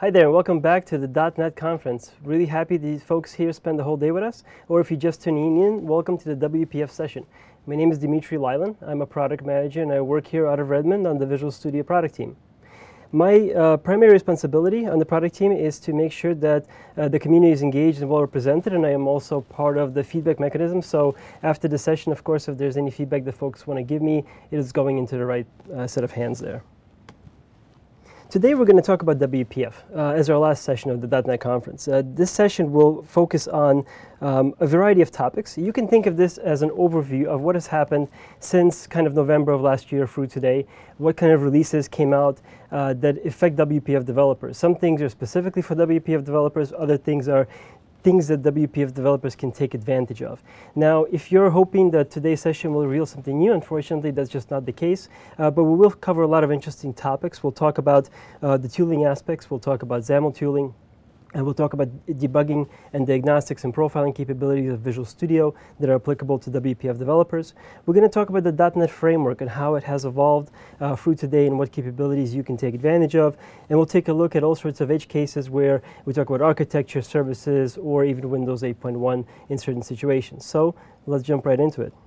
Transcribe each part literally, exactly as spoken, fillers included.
Hi there, welcome back to the .dot net conference. Really happy these folks here spend the whole day with us, or if you're just tuning in, welcome to the W P F session. My name is Dimitri Lylan. I'm a product manager and I work here out of Redmond on the Visual Studio product team. My uh, primary responsibility on the product team is to make sure that uh, the community is engaged and well represented, and I am also part of the feedback mechanism. So after the session, of course, if there's any feedback that folks want to give me, it is going into the right uh, set of hands there. Today we're going to talk about W P F uh, as our last session of the .dot net conference. Uh, this session will focus on um, a variety of topics. You can think of this as an overview of what has happened since kind of November of last year through today, what kind of releases came out uh, that affect W P F developers. Some things are specifically for W P F developers, other things are things that W P F developers can take advantage of. Now, if you're hoping that today's session will reveal something new, unfortunately, that's just not the case. Uh, but we will cover a lot of interesting topics. We'll talk about uh, the tooling aspects. We'll talk about XAML tooling. And we'll talk about debugging and diagnostics and profiling capabilities of Visual Studio that are applicable to W P F developers. We're going to talk about the .dot net framework and how it has evolved uh, through today and what capabilities you can take advantage of. And we'll take a look at all sorts of edge cases where we talk about architecture, services, or even Windows eight point one in certain situations. So let's jump right into it.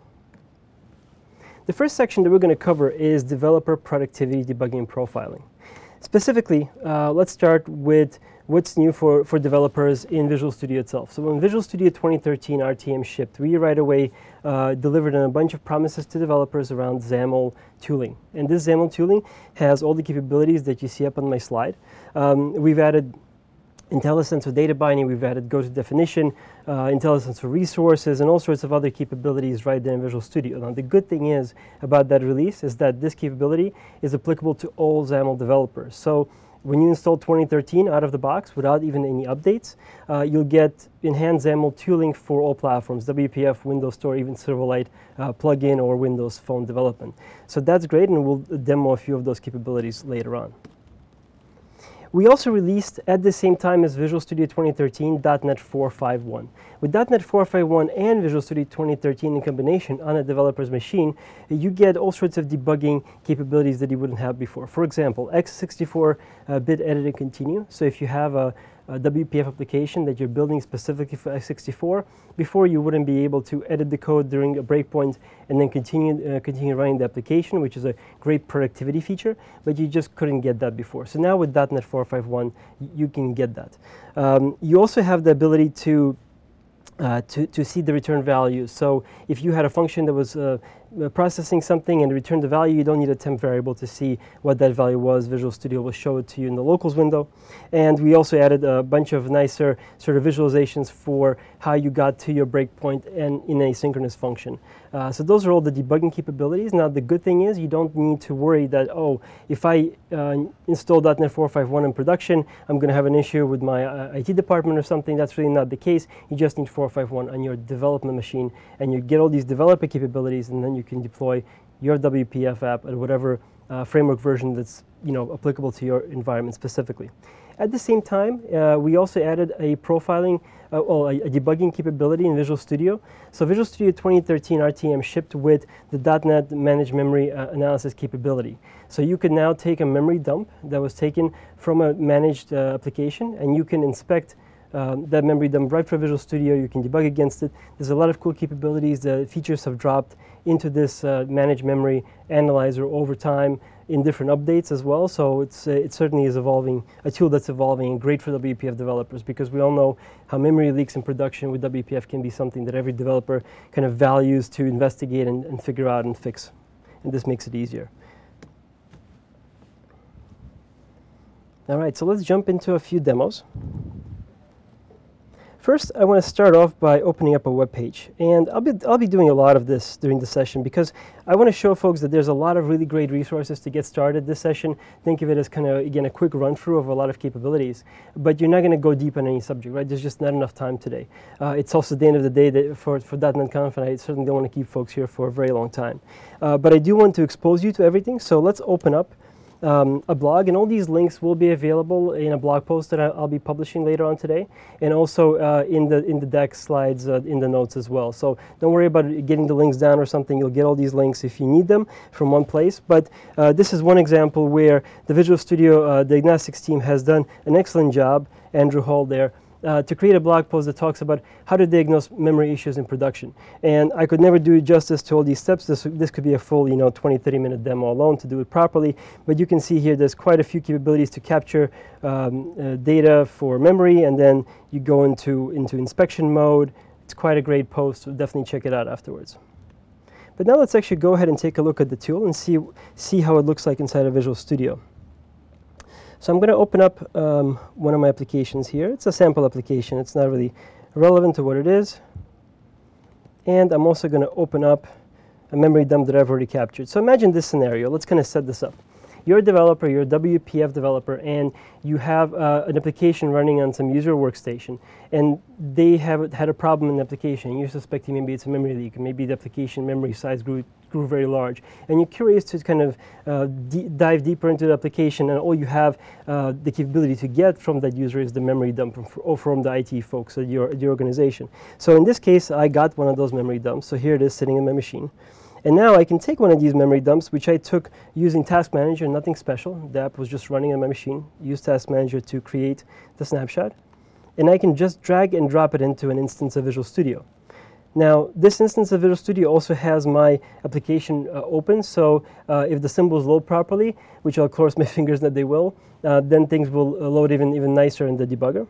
The first section that we're going to cover is developer productivity debugging and profiling. Specifically, uh, let's start with what's new for, for developers in Visual Studio itself. So when Visual Studio twenty thirteen R T M shipped, we right away uh, delivered on a bunch of promises to developers around XAML tooling. And this XAML tooling has all the capabilities that you see up on my slide. Um, we've added IntelliSense for data binding, we've added go-to-definition, uh, IntelliSense for resources, and all sorts of other capabilities right there in Visual Studio. Now, the good thing is about that release is that this capability is applicable to all XAML developers. So when you install twenty thirteen out of the box without even any updates, uh, you'll get enhanced XAML tooling for all platforms, W P F, Windows Store, even Silverlight uh, plugin or Windows Phone development. So that's great, and we'll demo a few of those capabilities later on. We also released at the same time as Visual Studio twenty thirteen .dot net four point five one. With .dot net four point five one and Visual Studio twenty thirteen in combination on a developer's machine, you get all sorts of debugging capabilities that you wouldn't have before. For example, x sixty-four bit uh, edit and continue. So if you have a, a W P F application that you're building specifically for x sixty-four, before you wouldn't be able to edit the code during a breakpoint and then continue uh, continue running the application, which is a great productivity feature, but you just couldn't get that before. So now with .dot net four point five one, you can get that. Um, you also have the ability to Uh, to, to see the return value. So if you had a function that was uh, processing something and returned the value, you don't need a temp variable to see what that value was. Visual Studio will show it to you in the locals window. And we also added a bunch of nicer sort of visualizations for how you got to your breakpoint and in a synchronous function. Uh, so those are all the debugging capabilities. Now the good thing is you don't need to worry that, oh, if I uh, install .dot net four point five one in production, I'm going to have an issue with my uh, I T department or something. That's really not the case. You just need four point five one on your development machine, and you get all these developer capabilities, and then you can deploy your W P F app at whatever uh, framework version that's you know applicable to your environment specifically. At the same time, uh, we also added a profiling, uh, well, a, a debugging capability in Visual Studio. So Visual Studio twenty thirteen R T M shipped with the .dot net Managed Memory uh, Analysis capability. So you can now take a memory dump that was taken from a managed uh, application, and you can inspect Um, that memory dump right from Visual Studio. You can debug against it. There's a lot of cool capabilities. The features have dropped into this uh, managed memory analyzer over time in different updates as well. So it's uh, it certainly is evolving, a tool that's evolving and great for W P F developers, because we all know how memory leaks in production with W P F can be something that every developer kind of values to investigate and, and figure out and fix. And this makes it easier. All right, so let's jump into a few demos. First, I want to start off by opening up a web page, and I'll be, I'll be doing a lot of this during the session because I want to show folks that there's a lot of really great resources to get started this session. Think of it as kind of, again, a quick run-through of a lot of capabilities, but you're not going to go deep on any subject, right? There's just not enough time today. Uh, it's also the end of the day that for, for .dot net Conf, and I certainly don't want to keep folks here for a very long time. Uh, but I do want to expose you to everything, so let's open up um, a blog, and all these links will be available in a blog post that I'll be publishing later on today, and also uh, in the in the deck slides uh, in the notes as well. So don't worry about getting the links down or something. You'll get all these links if you need them from one place. But uh, this is one example where the Visual Studio uh, Diagnostics team has done an excellent job, Andrew Hall there, Uh, to create a blog post that talks about how to diagnose memory issues in production. And I could never do justice to all these steps. This, this could be a full, you know, twenty, thirty minute demo alone to do it properly. But you can see here there's quite a few capabilities to capture um, uh, data for memory, and then you go into, into inspection mode. It's quite a great post, so definitely check it out afterwards. But now let's actually go ahead and take a look at the tool and see, see how it looks like inside of Visual Studio. So I'm going to open up um, one of my applications here. It's a sample application. It's not really relevant to what it is. And I'm also going to open up a memory dump that I've already captured. So imagine this scenario. Let's kind of set this up. You're a developer, you're a W P F developer, and you have uh, an application running on some user workstation, and they have had a problem in the application. You're suspecting maybe it's a memory leak, maybe the application memory size grew grew very large, and you're curious to kind of uh, dive deeper into the application, and all you have uh, the capability to get from that user is the memory dump from, or from the I T folks at your, at your organization. So in this case, I got one of those memory dumps. So here it is sitting in my machine. And now I can take one of these memory dumps, which I took using Task Manager, nothing special. The app was just running on my machine. Use Task Manager to create the snapshot. And I can just drag and drop it into an instance of Visual Studio. Now, this instance of Visual Studio also has my application uh, open, so uh, if the symbols load properly, which I'll cross my fingers that they will, uh, then things will uh, load even, even nicer in the debugger.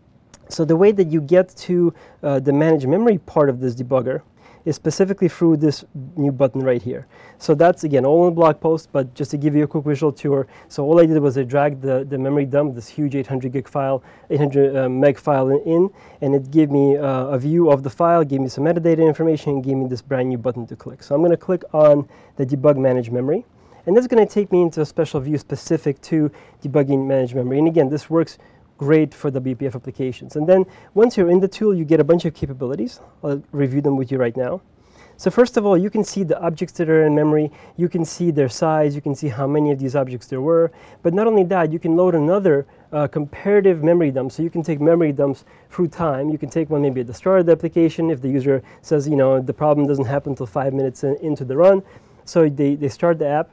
So the way that you get to uh, the manage memory part of this debugger is specifically through this new button right here. So that's, again, all in the blog post, but just to give you a quick visual tour. So all I did was I dragged the, the memory dump, this huge eight hundred gig file, eight hundred uh, meg file in, in, and it gave me uh, a view of the file, gave me some metadata information, and gave me this brand new button to click. So I'm going to click on the debug manage memory, and that's going to take me into a special view specific to debugging manage memory. And again, this works great for W P F applications. And then once you're in the tool, you get a bunch of capabilities. I'll review them with you right now. So first of all, you can see the objects that are in memory. You can see their size. You can see how many of these objects there were. But not only that, you can load another uh, comparative memory dump. So you can take memory dumps through time. You can take one maybe at the start of the application if the user says, you know, the problem doesn't happen until five minutes in, into the run. So they, they start the app.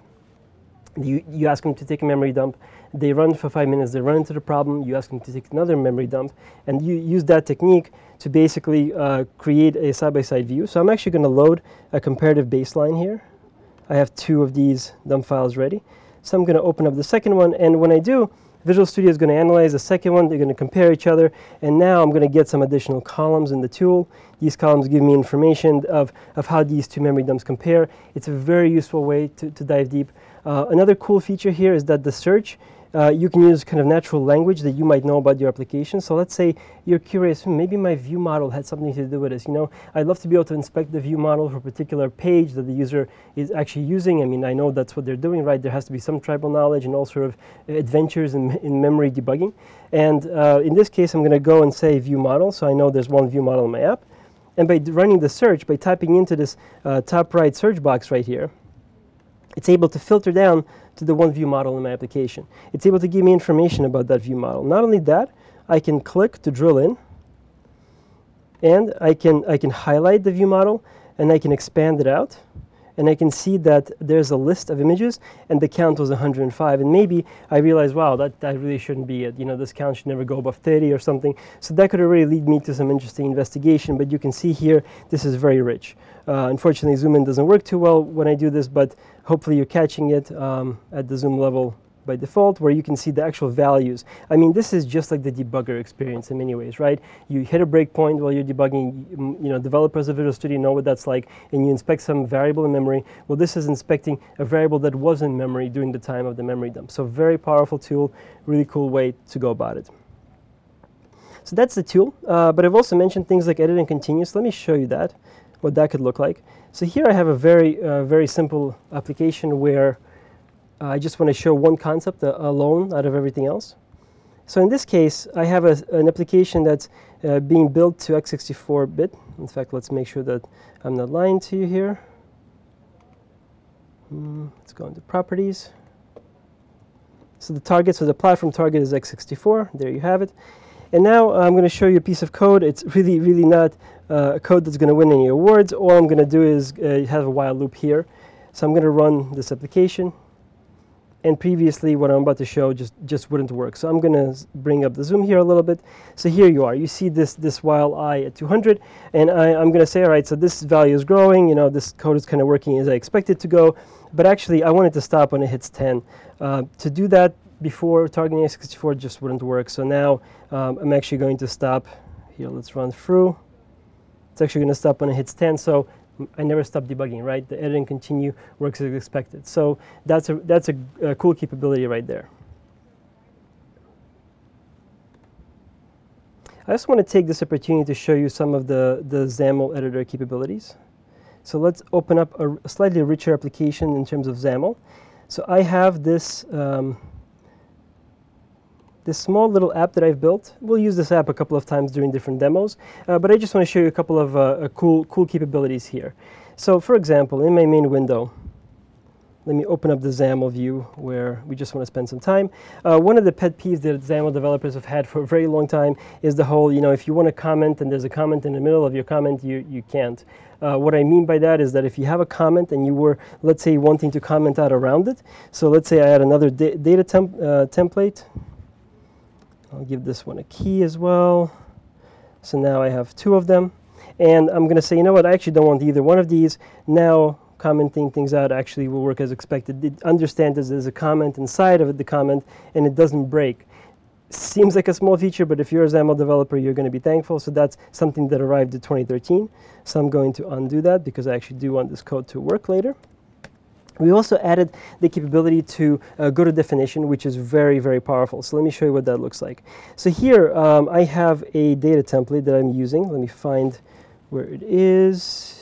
You, you ask them to take a memory dump. They run for five minutes, they run into the problem, you ask them to take another memory dump, and you use that technique to basically uh, create a side-by-side view. So I'm actually going to load a comparative baseline here. I have two of these dump files ready. So I'm going to open up the second one, and when I do, Visual Studio is going to analyze the second one, they're going to compare each other, and now I'm going to get some additional columns in the tool. These columns give me information of, of how these two memory dumps compare. It's a very useful way to, to dive deep. Uh, another cool feature here is that the search, uh, you can use kind of natural language that you might know about your application. So let's say you're curious, hmm, maybe my view model had something to do with this. You know, I'd love to be able to inspect the view model for a particular page that the user is actually using. I mean, I know that's what they're doing, right? There has to be some tribal knowledge and all sort of adventures in, in memory debugging. And uh, in this case, I'm going to go and say view model. So I know there's one view model in my app. And by running the search, by typing into this uh, top right search box right here, it's able to filter down to the one view model in my application. It's able to give me information about that view model. Not only that, I can click to drill in, and I can, I can highlight the view model, and I can expand it out, and I can see that there's a list of images, and the count was one hundred five. And maybe I realized, wow, that, that really shouldn't be it. You know, this count should never go above thirty or something. So that could already lead me to some interesting investigation. But you can see here, this is very rich. Uh, unfortunately, zoom in doesn't work too well when I do this, but hopefully you're catching it um, at the zoom level by default, where you can see the actual values. I mean, this is just like the debugger experience in many ways, right? You hit a breakpoint while you're debugging. You know, developers of Visual Studio know what that's like, and you inspect some variable in memory. Well, this is inspecting a variable that was in memory during the time of the memory dump. So very powerful tool, really cool way to go about it. So that's the tool, uh, but I've also mentioned things like edit and continue. So let me show you that, what that could look like. So here I have a very, uh, very simple application where Uh, I just want to show one concept uh, alone out of everything else. So in this case, I have a, an application that's uh, being built to x sixty-four bit. In fact, let's make sure that I'm not lying to you here. Mm, let's go into properties. So the target, so the platform target is x sixty-four. There you have it. And now uh, I'm going to show you a piece of code. It's really, really not uh, a code that's going to win any awards. All I'm going to do is uh, have a while loop here. So I'm going to run this application. And previously, what I'm about to show just, just wouldn't work. So I'm going to bring up the zoom here a little bit. So here you are. You see this, this while I at two hundred. And I, I'm going to say, all right, so this value is growing. You know, this code is kind of working as I expect it to go. But actually, I want it to stop when it hits ten. Uh, to do that before targeting x sixty-four just wouldn't work. So now um, I'm actually going to stop. Here, let's run through. It's actually going to stop when it hits ten. So I never stop debugging, right? The edit and continue works as expected. So that's a, that's a, a cool capability right there. I also want to take this opportunity to show you some of the, the XAML editor capabilities. So let's open up a, a slightly richer application in terms of XAML. So I have this, um, this small little app that I've built. We'll use this app a couple of times during different demos, uh, but I just want to show you a couple of uh, uh, cool, cool capabilities here. So for example, in my main window, let me open up the XAML view where we just want to spend some time. Uh, one of the pet peeves that XAML developers have had for a very long time is the whole, you know, if you want to comment and there's a comment in the middle of your comment, you, you can't. Uh, what I mean by that is that if you have a comment and you were, let's say, wanting to comment out around it, so let's say I had another da data temp uh, template. I'll give this one a key as well. So now I have two of them. And I'm going to say, you know what, I actually don't want either one of these. Now commenting things out actually will work as expected. It understands that there's a comment inside of it, the comment, and it doesn't break. Seems like a small feature, but if you're a XAML developer, you're going to be thankful. So that's something that arrived in twenty thirteen. So I'm going to undo that because I actually do want this code to work later. We also added the capability to uh, go to definition, which is very, very powerful. So let me show you what that looks like. So here um, I have a data template that I'm using. Let me find where it is.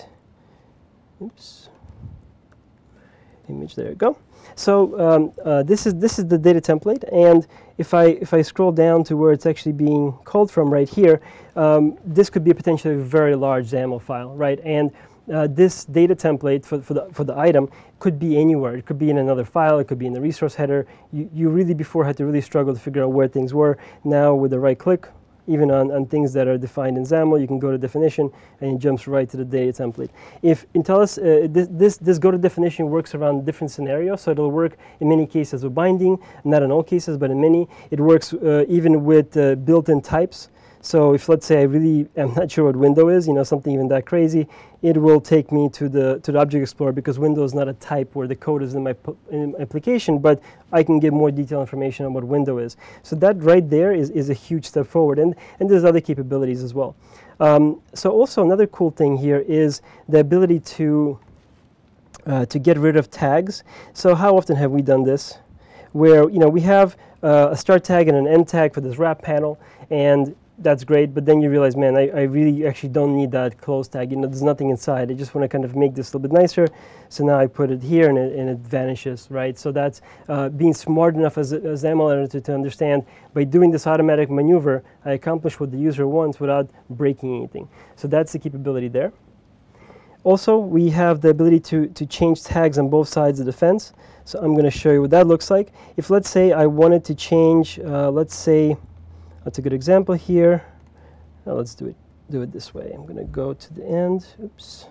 Oops. Image, there you go. So um, uh, this is this is the data template, and if I if I scroll down to where it's actually being called from right here, um, this could be a potentially very large XAML file, right? And uh, this data template for for the for the item could be anywhere. It could be in another file. It could be in the resource header. You you really before had to really struggle to figure out where things were. Now with the right click, even on, on things that are defined in XAML, you can go to definition and it jumps right to the data template. If Intellus, uh, this, this, this go to definition works around different scenarios, so it'll work in many cases with binding, not in all cases, but in many. It works uh, even with uh, built-in types. So if, let's say, I really am not sure what window is, you know, something even that crazy, it will take me to the to the Object Explorer because window is not a type where the code is in my, in my application, but I can get more detailed information on what window is. So that right there is, is a huge step forward, and, and there's other capabilities as well. Um, so also another cool thing here is the ability to, uh, to get rid of tags. So how often have we done this? Where, you know, we have uh, a start tag and an end tag for this wrap panel, and that's great, but then you realize, man, I, I really actually don't need that close tag. You know, there's nothing inside. I just want to kind of make this a little bit nicer. So now I put it here and it, and it vanishes, right? So that's uh, being smart enough as a as XAML editor to understand by doing this automatic maneuver, I accomplish what the user wants without breaking anything. So that's the capability there. Also, we have the ability to, to change tags on both sides of the fence. So I'm going to show you what that looks like. If, let's say, I wanted to change, uh, let's say, that's a good example here. Now let's do it do it this way. I'm going to go to the end. Oops.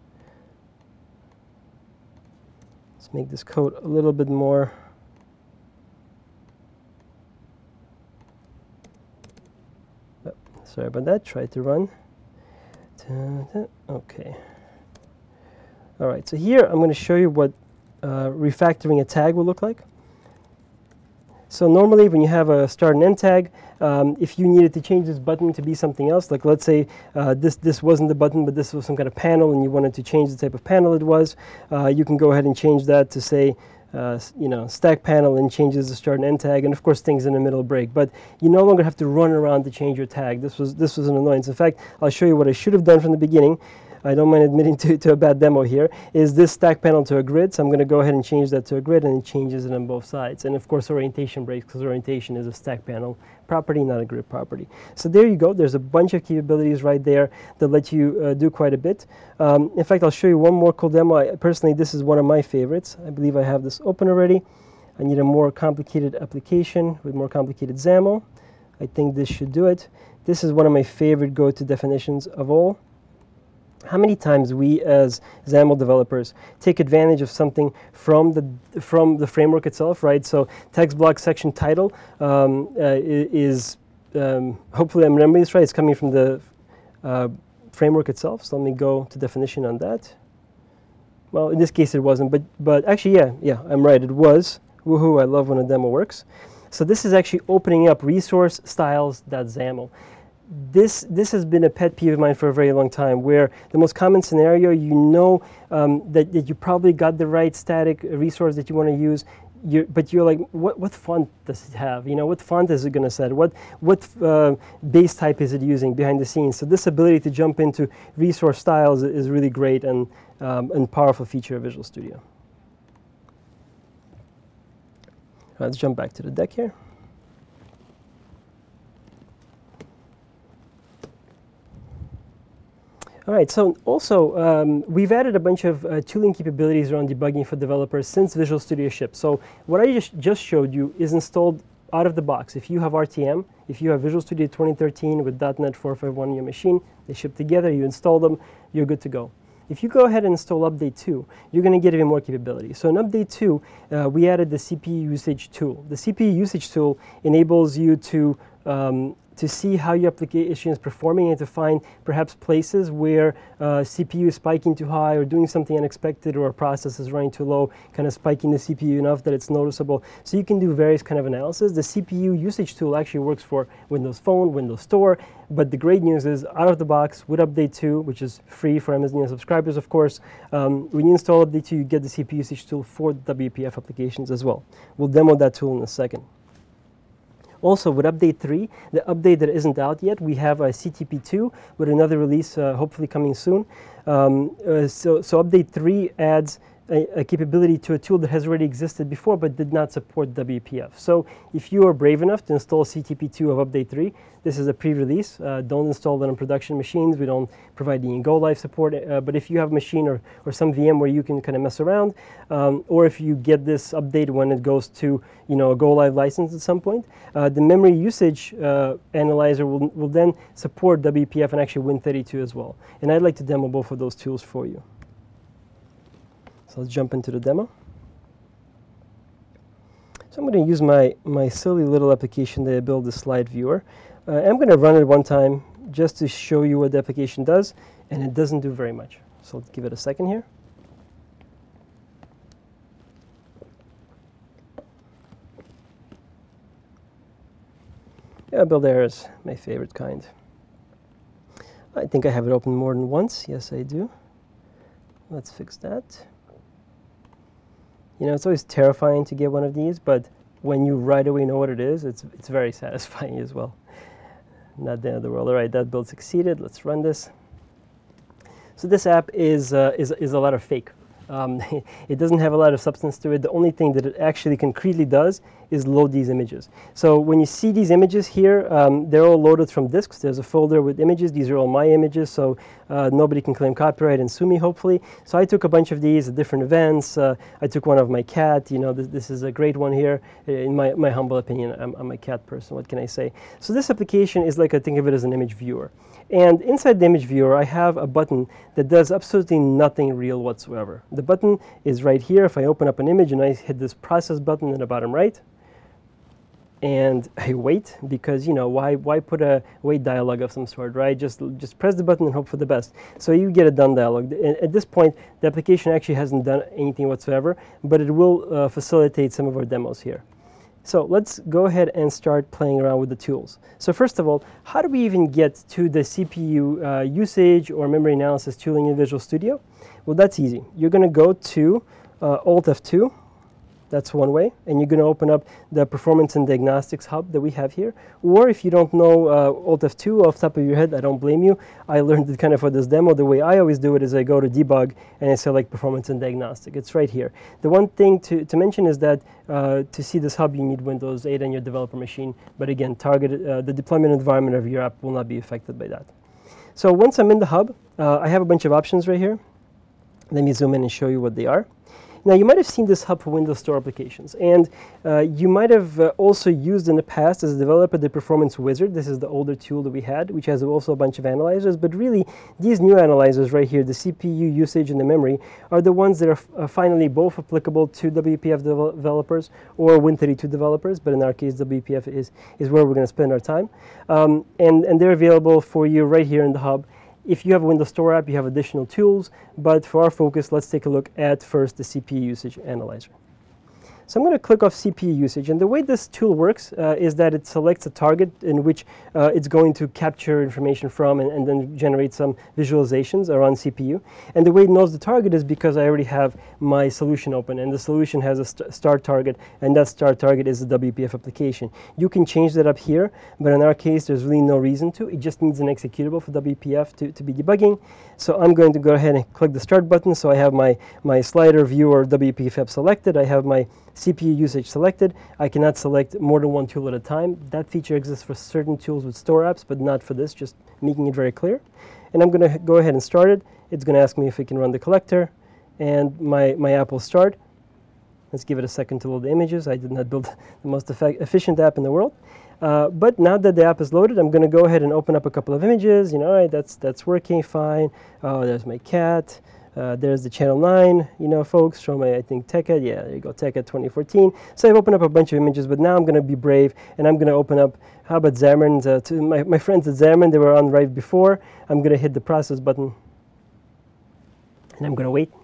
Let's make this code a little bit more. Oh, sorry about that. Try to run. Okay. All right. So here I'm going to show you what uh, refactoring a tag will look like. So normally when you have a start and end tag, um, if you needed to change this button to be something else, like let's say uh, this, this wasn't the button, but this was some kind of panel and you wanted to change the type of panel it was, uh, you can go ahead and change that to say, uh, you know, stack panel, and changes the start and end tag, and of course things in the middle break. But you no longer have to run around to change your tag. This was, this was an annoyance. In fact, I'll show you what I should have done from the beginning. I don't mind admitting to, to a bad demo here, is this stack panel to a grid. So I'm going to go ahead and change that to a grid, and it changes it on both sides. And of course orientation breaks, because orientation is a stack panel property, not a grid property. So there you go. There's a bunch of capabilities right there that let you uh, do quite a bit. Um, in fact, I'll show you one more cool demo. I, personally, this is one of my favorites. I believe I have this open already. I need a more complicated application with more complicated XAML. I think this should do it. This is one of my favorite go-to definitions of all. How many times we as XAML developers take advantage of something from the from the framework itself, right? So text block section title um, uh, is, um, hopefully I'm remembering this right, it's coming from the uh, framework itself. So let me go to definition on that. Well, in this case it wasn't, but, but actually, yeah, yeah, I'm right, it was. Woohoo, I love when a demo works. So this is actually opening up resource styles.xaml. This, this has been a pet peeve of mine for a very long time, where the most common scenario, you know um, that, that you probably got the right static resource that you want to use, you're, but you're like, what, what font does it have? You know, what font is it going to set? What, what uh, base type is it using behind the scenes? So this ability to jump into resource styles is really great and, um, and powerful feature of Visual Studio. Let's jump back to the deck here. All right, so also um, we've added a bunch of uh, tooling capabilities around debugging for developers since Visual Studio shipped. So what I just, just showed you is installed out of the box. If you have R T M, if you have Visual Studio twenty thirteen with dot net four five one on your machine, they ship together, you install them, you're good to go. If you go ahead and install Update two, you're going to get even more capability. So in Update two, uh, we added the C P U usage tool. The C P U usage tool enables you to um, to see how your application is performing and to find perhaps places where uh, C P U is spiking too high or doing something unexpected, or a process is running too low, kind of spiking the C P U enough that it's noticeable. So you can do various kind of analysis. The C P U usage tool actually works for Windows Phone, Windows Store, but the great news is out of the box with Update two, which is free for Amazon subscribers, of course, um, when you install Update two, you get the C P U usage tool for the W P F applications as well. We'll demo that tool in a second. Also, with Update three, the update that isn't out yet, we have a C T P two with another release uh, hopefully coming soon. Um, uh, so, so Update three adds a, a capability to a tool that has already existed before but did not support W P F. So if you are brave enough to install C T P two of Update three, this is a pre-release. Uh, don't install it on production machines. We don't provide the go-live support. Uh, but if you have a machine or, or some V M where you can kind of mess around, um, or if you get this update when it goes to you know a go-live license at some point, uh, the memory usage uh, analyzer will, will then support W P F and actually Win thirty-two as well. And I'd like to demo both of those tools for you. So let's jump into the demo. So I'm going to use my, my silly little application that I built, the slide viewer. Uh, I'm going to run it one time just to show you what the application does, and it doesn't do very much. So let's give it a second here. Yeah, build errors, my favorite kind. I think I have it open more than once. Yes, I do. Let's fix that. You know, it's always terrifying to get one of these, but when you right away know what it is, it's, it's very satisfying as well. Not the end of the world. All right, that build succeeded. Let's run this. So this app is, uh, is, is a lot of fake. Um, it doesn't have a lot of substance to it. The only thing that it actually concretely does is load these images. So when you see these images here, um, they're all loaded from disks. There's a folder with images. These are all my images, so uh, nobody can claim copyright and sue me, hopefully. So I took a bunch of these at different events. Uh, I took one of my cat. You know, this, this is a great one here. In my, my humble opinion, I'm, I'm a cat person. What can I say? So this application is like, I think of it as an image viewer. And inside the image viewer, I have a button that does absolutely nothing real whatsoever. The button is right here. If I open up an image and I hit this process button in the bottom right, and I wait, because, you know, why, why put a wait dialog of some sort, right? Just, just press the button and hope for the best. So you get a done dialog. At this point, the application actually hasn't done anything whatsoever, but it will uh, facilitate some of our demos here. So let's go ahead and start playing around with the tools. So first of all, how do we even get to the C P U uh, usage or memory analysis tooling in Visual Studio? Well, that's easy. You're going to go to uh, Alt F two. That's one way. And you're going to open up the Performance and Diagnostics hub that we have here. Or if you don't know uh, Alt F two off the top of your head, I don't blame you. I learned it kind of for this demo. The way I always do it is I go to Debug and I select Performance and Diagnostic. It's right here. The one thing to, to mention is that uh, to see this hub, you need Windows eight on your developer machine. But again, target, uh, the deployment environment of your app will not be affected by that. So once I'm in the hub, uh, I have a bunch of options right here. Let me zoom in and show you what they are. Now, you might have seen this hub for Windows Store applications, and uh, you might have uh, also used in the past as a developer the Performance Wizard. This is the older tool that we had, which has also a bunch of analyzers, but really these new analyzers right here, the C P U usage and the memory, are the ones that are uh, finally both applicable to W P F devel developers or Win thirty-two developers, but in our case W P F is, is where we're going to spend our time. Um, and, and they're available for you right here in the hub. If you have a Windows Store app, you have additional tools, but for our focus, let's take a look at first the C P U usage analyzer. So I'm going to click off C P U usage, and the way this tool works uh, is that it selects a target in which uh, it's going to capture information from and, and then generate some visualizations around C P U. And the way it knows the target is because I already have my solution open, and the solution has a st start target, and that start target is the W P F application. You can change that up here, but in our case, there's really no reason to. It just needs an executable for W P F to, to be debugging. So I'm going to go ahead and click the start button. So I have my, my slider viewer W P F selected. I have my C P U usage selected. I cannot select more than one tool at a time. That feature exists for certain tools with store apps, but not for this, just making it very clear. And I'm going to go ahead and start it. It's going to ask me if it can run the collector, and my, my app will start. Let's give it a second to load the images. I did not build the most efficient app in the world. Uh, but now that the app is loaded, I'm going to go ahead and open up a couple of images. You know, all right, that's, that's working fine. Oh, there's my cat. Uh, there's the channel nine, you know, folks, from my, I think, TechEd. Yeah, there you go, TechEd twenty fourteen. So I've opened up a bunch of images, but now I'm going to be brave, and I'm going to open up, how about Xamarin? Uh, to my, my friends at Xamarin, they were on right before. I'm going to hit the process button, and I'm going to wait.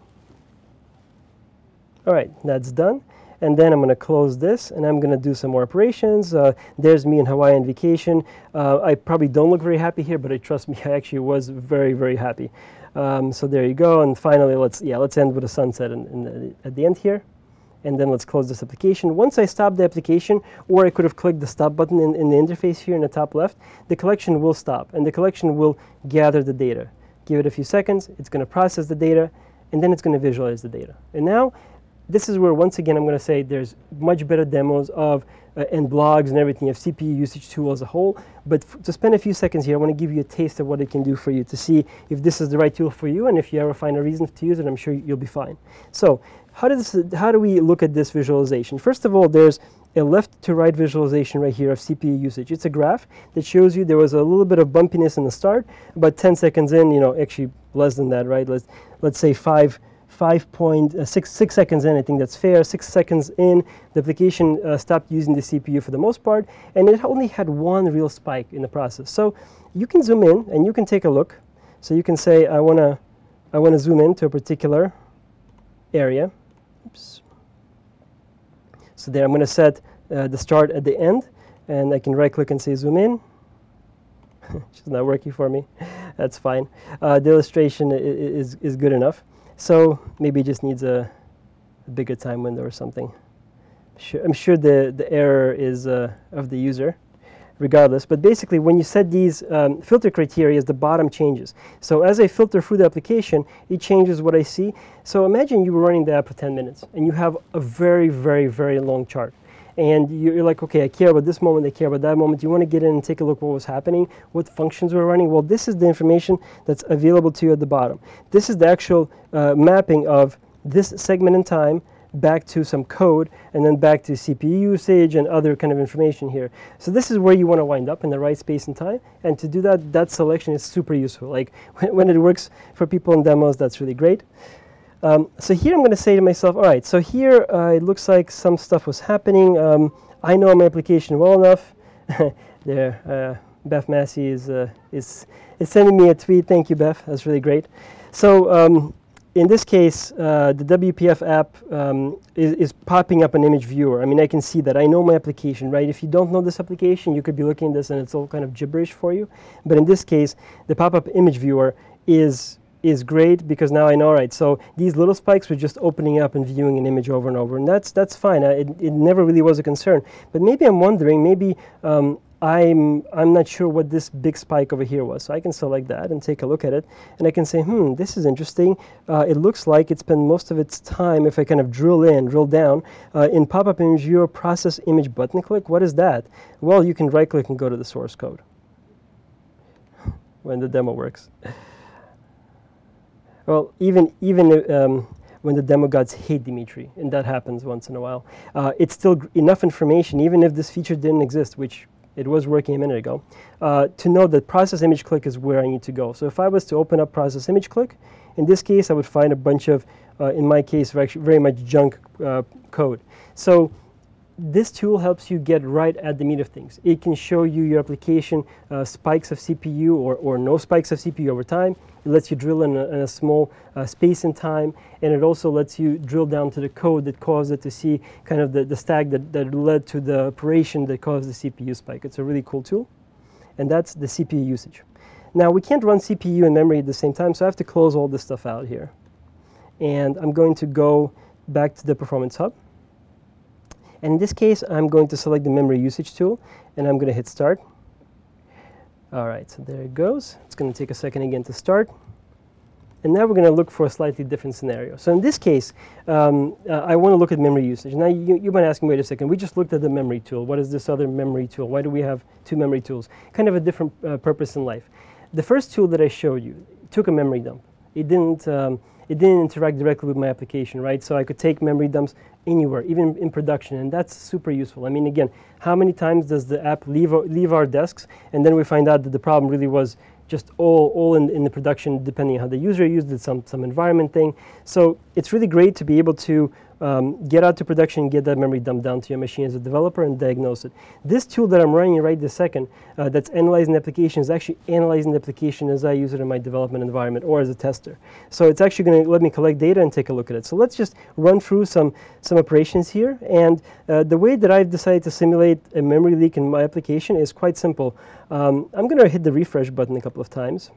All right, that's done. And then I'm going to close this, and I'm going to do some more operations. Uh, there's me in Hawaii on vacation. Uh, I probably don't look very happy here, but I trust me, I actually was very, very happy. Um, so there you go. And finally, let's yeah, let's end with a sunset in, in the, at the end here. And then let's close this application. Once I stop the application, or I could have clicked the stop button in, in the interface here in the top left, the collection will stop, and the collection will gather the data. Give it a few seconds. It's going to process the data, and then it's going to visualize the data. And now, this is where, once again, I'm going to say there's much better demos of uh, and blogs and everything of C P U usage tool as a whole. But f to spend a few seconds here, I want to give you a taste of what it can do for you to see if this is the right tool for you, and if you ever find a reason to use it, I'm sure you'll be fine. So how, does, how do we look at this visualization? First of all, there's a left to right visualization right here of C P U usage. It's a graph that shows you there was a little bit of bumpiness in the start, about ten seconds in, you know, actually less than that, right? Let's, let's say five. five point six six seconds in, I think that's fair. Six seconds in, the application uh, stopped using the C P U for the most part, and it only had one real spike in the process. So you can zoom in and you can take a look. So you can say, I wanna, I wanna zoom in to a particular area. Oops. So there, I'm gonna set uh, the start at the end, and I can right-click and say zoom in. It's not working for me. That's fine. Uh, the illustration is is good enough. So maybe it just needs a, a bigger time window or something. Sure, I'm sure the, the error is uh, of the user, regardless. But basically, when you set these um, filter criteria, the bottom changes. So as I filter through the application, it changes what I see. So imagine you were running the app for ten minutes, and you have a very, very, very long chart. And you're like, okay, I care about this moment, I care about that moment. You want to get in and take a look what was happening, what functions were running. Well, this is the information that's available to you at the bottom. This is the actual uh, mapping of this segment in time back to some code, and then back to C P U usage and other kind of information here. So this is where you want to wind up, in the right space and time. And to do that, that selection is super useful. Like when, when it works for people in demos, that's really great. Um, so here I'm going to say to myself, all right, so here uh, it looks like some stuff was happening. Um, I know my application well enough. There, uh, Beth Massey is, uh, is, is sending me a tweet. Thank you, Beth. That's really great. So um, in this case, uh, the W P F app um, is, is popping up an image viewer. I mean, I can see that. I know my application, right? If you don't know this application, you could be looking at this and it's all kind of gibberish for you. But in this case, the pop-up image viewer is is great, because now I know, right, so these little spikes were just opening up and viewing an image over and over, and that's that's fine. I, it, it never really was a concern. But maybe I'm wondering, maybe um, I'm, I'm not sure what this big spike over here was. So I can select that and take a look at it, and I can say, hmm, this is interesting. Uh, it looks like it spent most of its time, if I kind of drill in, drill down, uh, in pop-up image viewer, process image button click. What is that? Well, you can right-click and go to the source code when the demo works. Well, even even um, when the demo gods hate Dimitri, and that happens once in a while. Uh, it's still g- enough information, even if this feature didn't exist, which it was working a minute ago, uh, to know that process image click is where I need to go. So if I was to open up process image click, in this case, I would find a bunch of, uh, in my case, actually very much junk uh, code. So this tool helps you get right at the meat of things. It can show you your application uh, spikes of C P U or, or no spikes of C P U over time. It lets you drill in a, in a small uh, space in time, and it also lets you drill down to the code that caused it to see kind of the, the stack that, that led to the operation that caused the C P U spike. It's a really cool tool, and that's the C P U usage. Now, we can't run C P U and memory at the same time, so I have to close all this stuff out here. And I'm going to go back to the Performance Hub. And in this case, I'm going to select the memory usage tool, and I'm going to hit start. All right, so there it goes. It's going to take a second again to start. And now we're going to look for a slightly different scenario. So in this case, um, uh, I want to look at memory usage. Now you, you might ask me, wait a second, we just looked at the memory tool. What is this other memory tool? Why do we have two memory tools? Kind of a different uh, purpose in life. The first tool that I showed you took a memory dump. It didn't, um, it didn't interact directly with my application, right? So I could take memory dumps anywhere, even in production, and that's super useful. I mean, again, how many times does the app leave, leave our desks, and then we find out that the problem really was just all, all in, in the production, depending on how the user used it, some, some environment thing. So it's really great to be able to um, get out to production and get that memory dumped down to your machine as a developer and diagnose it. This tool that I'm running right this second, uh, that's analyzing the application, is actually analyzing the application as I use it in my development environment or as a tester. So it's actually going to let me collect data and take a look at it. So let's just run through some, some operations here. And uh, the way that I've decided to simulate a memory leak in my application is quite simple. Um, I'm going to hit the refresh button a couple of times.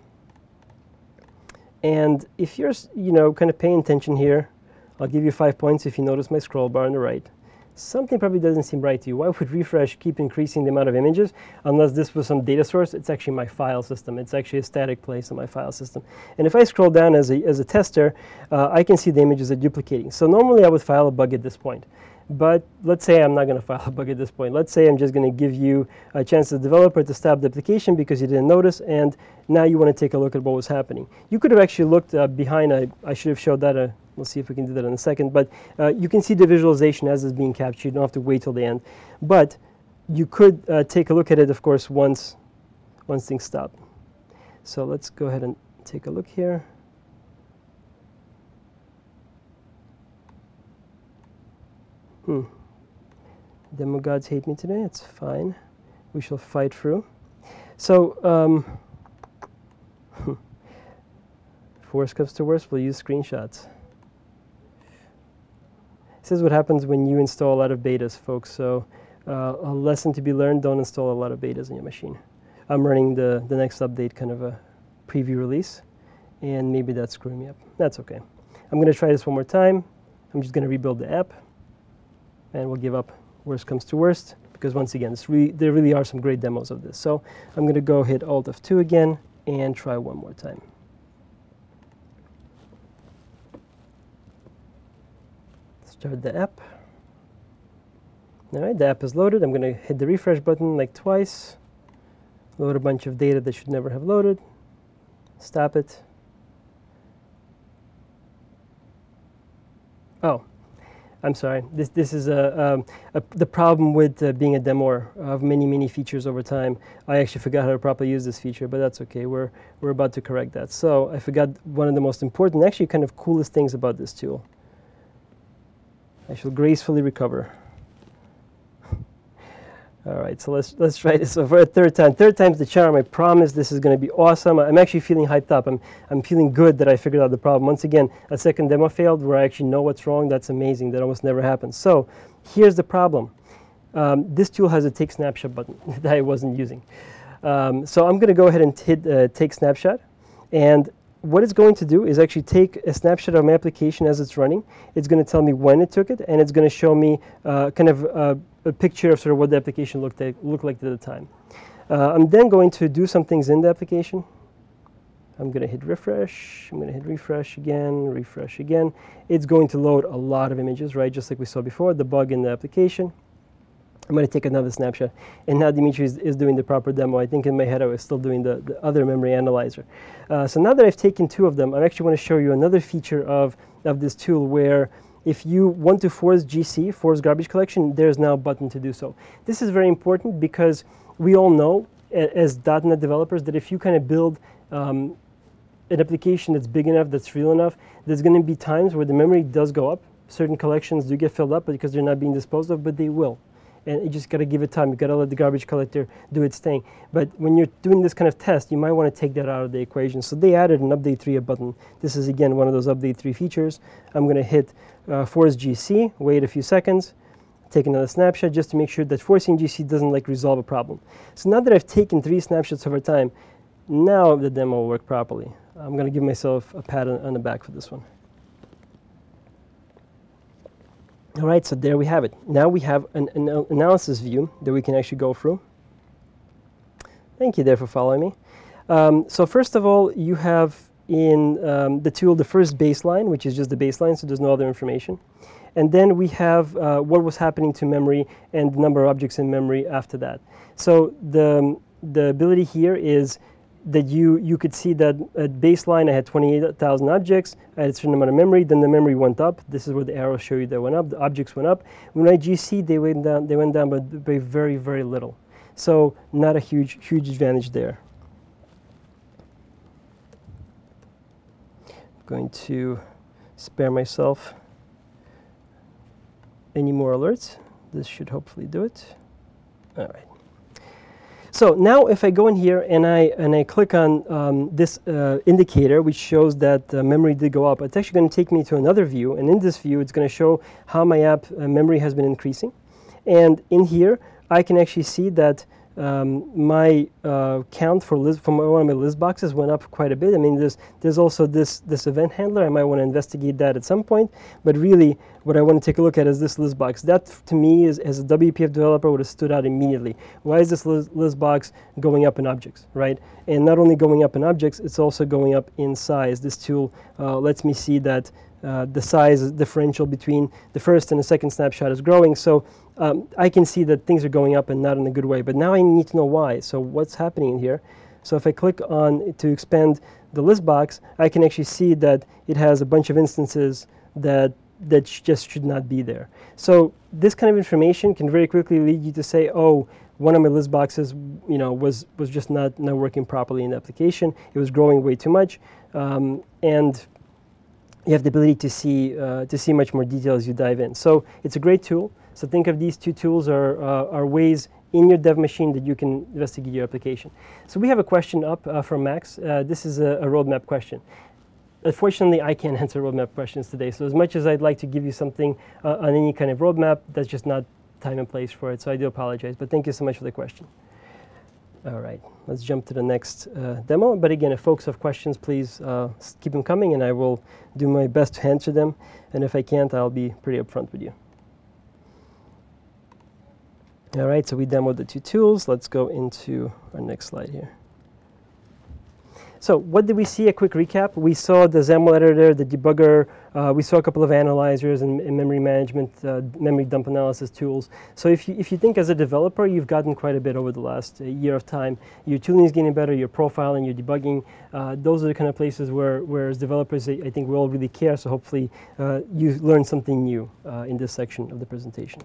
And if you're, you know, kind of paying attention here, I'll give you five points if you notice my scroll bar on the right. Something probably doesn't seem right to you. Why would refresh keep increasing the amount of images unless this was some data source? It's actually my file system. It's actually a static place in my file system. And if I scroll down as a, as a tester, uh, I can see the images are duplicating. So normally I would file a bug at this point. But let's say I'm not going to file a bug at this point. Let's say I'm just going to give you a chance as a developer to stop the application because you didn't notice, and now you want to take a look at what was happening. You could have actually looked uh, behind. A, I should have showed that. A, we'll see if we can do that in a second. But uh, you can see the visualization as it's being captured. You don't have to wait till the end. But you could uh, take a look at it, of course, once, once things stop. So let's go ahead and take a look here. Hmm. Demo gods hate me today. It's fine. We shall fight through. So, um, if worst comes to worst, we'll use screenshots. This is what happens when you install a lot of betas, folks. So, uh, a lesson to be learned: don't install a lot of betas in your machine. I'm running the the next update, kind of a preview release, and maybe that's screwing me up. That's okay. I'm going to try this one more time. I'm just going to rebuild the app. And we'll give up worst comes to worst, because once again, it's really, there really are some great demos of this. So I'm going to go hit Alt F two again and try one more time. Start the app. All right, the app is loaded. I'm going to hit the refresh button like twice. Load a bunch of data that should never have loaded. Stop it. Oh. I'm sorry. This this is a, um, a the problem with uh, being a demoer of many many features over time. I actually forgot how to properly use this feature, but that's okay. We're we're about to correct that. So I forgot one of the most important, actually kind of coolest things about this tool. I shall gracefully recover. All right, so let's let's try this over a third time. Third time's the charm. I promise this is going to be awesome. I'm actually feeling hyped up. I'm I'm feeling good that I figured out the problem. Once again, a second demo failed where I actually know what's wrong. That's amazing. That almost never happens. So here's the problem. Um, this tool has a take snapshot button that I wasn't using. Um, so I'm going to go ahead and hit uh, take snapshot, and what it's going to do is actually take a snapshot of my application as it's running. It's going to tell me when it took it, and it's going to show me uh, kind of uh, a picture of sort of what the application looked like, looked like at the time. Uh, I'm then going to do some things in the application. I'm going to hit refresh. I'm going to hit refresh again, refresh again. It's going to load a lot of images, right? Just like we saw before, the bug in the application. I'm going to take another snapshot. And now Dimitri is, is doing the proper demo. I think in my head I was still doing the, the other memory analyzer. Uh, so now that I've taken two of them, I actually want to show you another feature of of this tool where if you want to force G C, force garbage collection, there's now a button to do so. This is very important because we all know as dot net developers that if you kind of build um, an application that's big enough, that's real enough, there's going to be times where the memory does go up. Certain collections do get filled up because they're not being disposed of, but they will. And you just got to give it time. You got to let the garbage collector do its thing. But when you're doing this kind of test, you might want to take that out of the equation. So they added an update three button. This is again one of those update three features. I'm going to hit uh, force G C, wait a few seconds, take another snapshot just to make sure that forcing G C doesn't like resolve a problem. So now that I've taken three snapshots over time, now the demo will work properly. I'm going to give myself a pat on, on the back for this one. All right, so there we have it. Now we have an, an analysis view that we can actually go through. Thank you there for following me. Um, so first of all, you have in um, the tool the first baseline, which is just the baseline, so there's no other information. And then we have uh, what was happening to memory and the number of objects in memory after that. So the, the ability here is that you, you could see that at baseline I had twenty-eight thousand objects, I had a certain amount of memory, then the memory went up. This is where the arrows show you that went up, the objects went up. When I G C, they went down, they went down by, by very, very little. So not a huge, huge advantage there. I'm going to spare myself any more alerts. This should hopefully do it. All right. So now if I go in here and I and I click on um, this uh, indicator, which shows that uh, memory did go up, it's actually going to take me to another view. And in this view, it's going to show how my app uh, memory has been increasing. And in here, I can actually see that um, my uh, count for list, from one of my list boxes went up quite a bit. I mean, there's there's also this this event handler. I might want to investigate that at some point. But really, what I want to take a look at is this list box. That, to me, is as a W P F developer, would have stood out immediately. Why is this list, list box going up in objects, right? And not only going up in objects, it's also going up in size. This tool uh, lets me see that uh, the size differential between the first and the second snapshot is growing. So um, I can see that things are going up and not in a good way. But now I need to know why. So what's happening in here? So if I click on to expand the list box, I can actually see that it has a bunch of instances that that sh just should not be there. So this kind of information can very quickly lead you to say, oh, one of my list boxes, you know, was was just not not working properly in the application. It was growing way too much, um, and you have the ability to see uh, to see much more detail as you dive in. So it's a great tool. So think of these two tools are uh, are ways in your dev machine that you can investigate your application. So we have a question up uh, from Max. Uh, this is a, a roadmap question. Unfortunately, I can't answer roadmap questions today. So as much as I'd like to give you something uh, on any kind of roadmap, that's just not time and place for it. So I do apologize. But thank you so much for the question. All right, let's jump to the next uh, demo. But again, if folks have questions, please uh, keep them coming, and I will do my best to answer them. And if I can't, I'll be pretty upfront with you. All right, so we demoed the two tools. Let's go into our next slide here. So what did we see? A quick recap. We saw the XAML editor, the debugger. Uh, we saw a couple of analyzers and, and memory management, uh, memory dump analysis tools. So if you, if you think as a developer, you've gotten quite a bit over the last uh, year of time. Your tooling is getting better, your profiling, your debugging. Uh, those are the kind of places where, where as developers, I, I think we all really care. So hopefully uh, you learn something new uh, in this section of the presentation.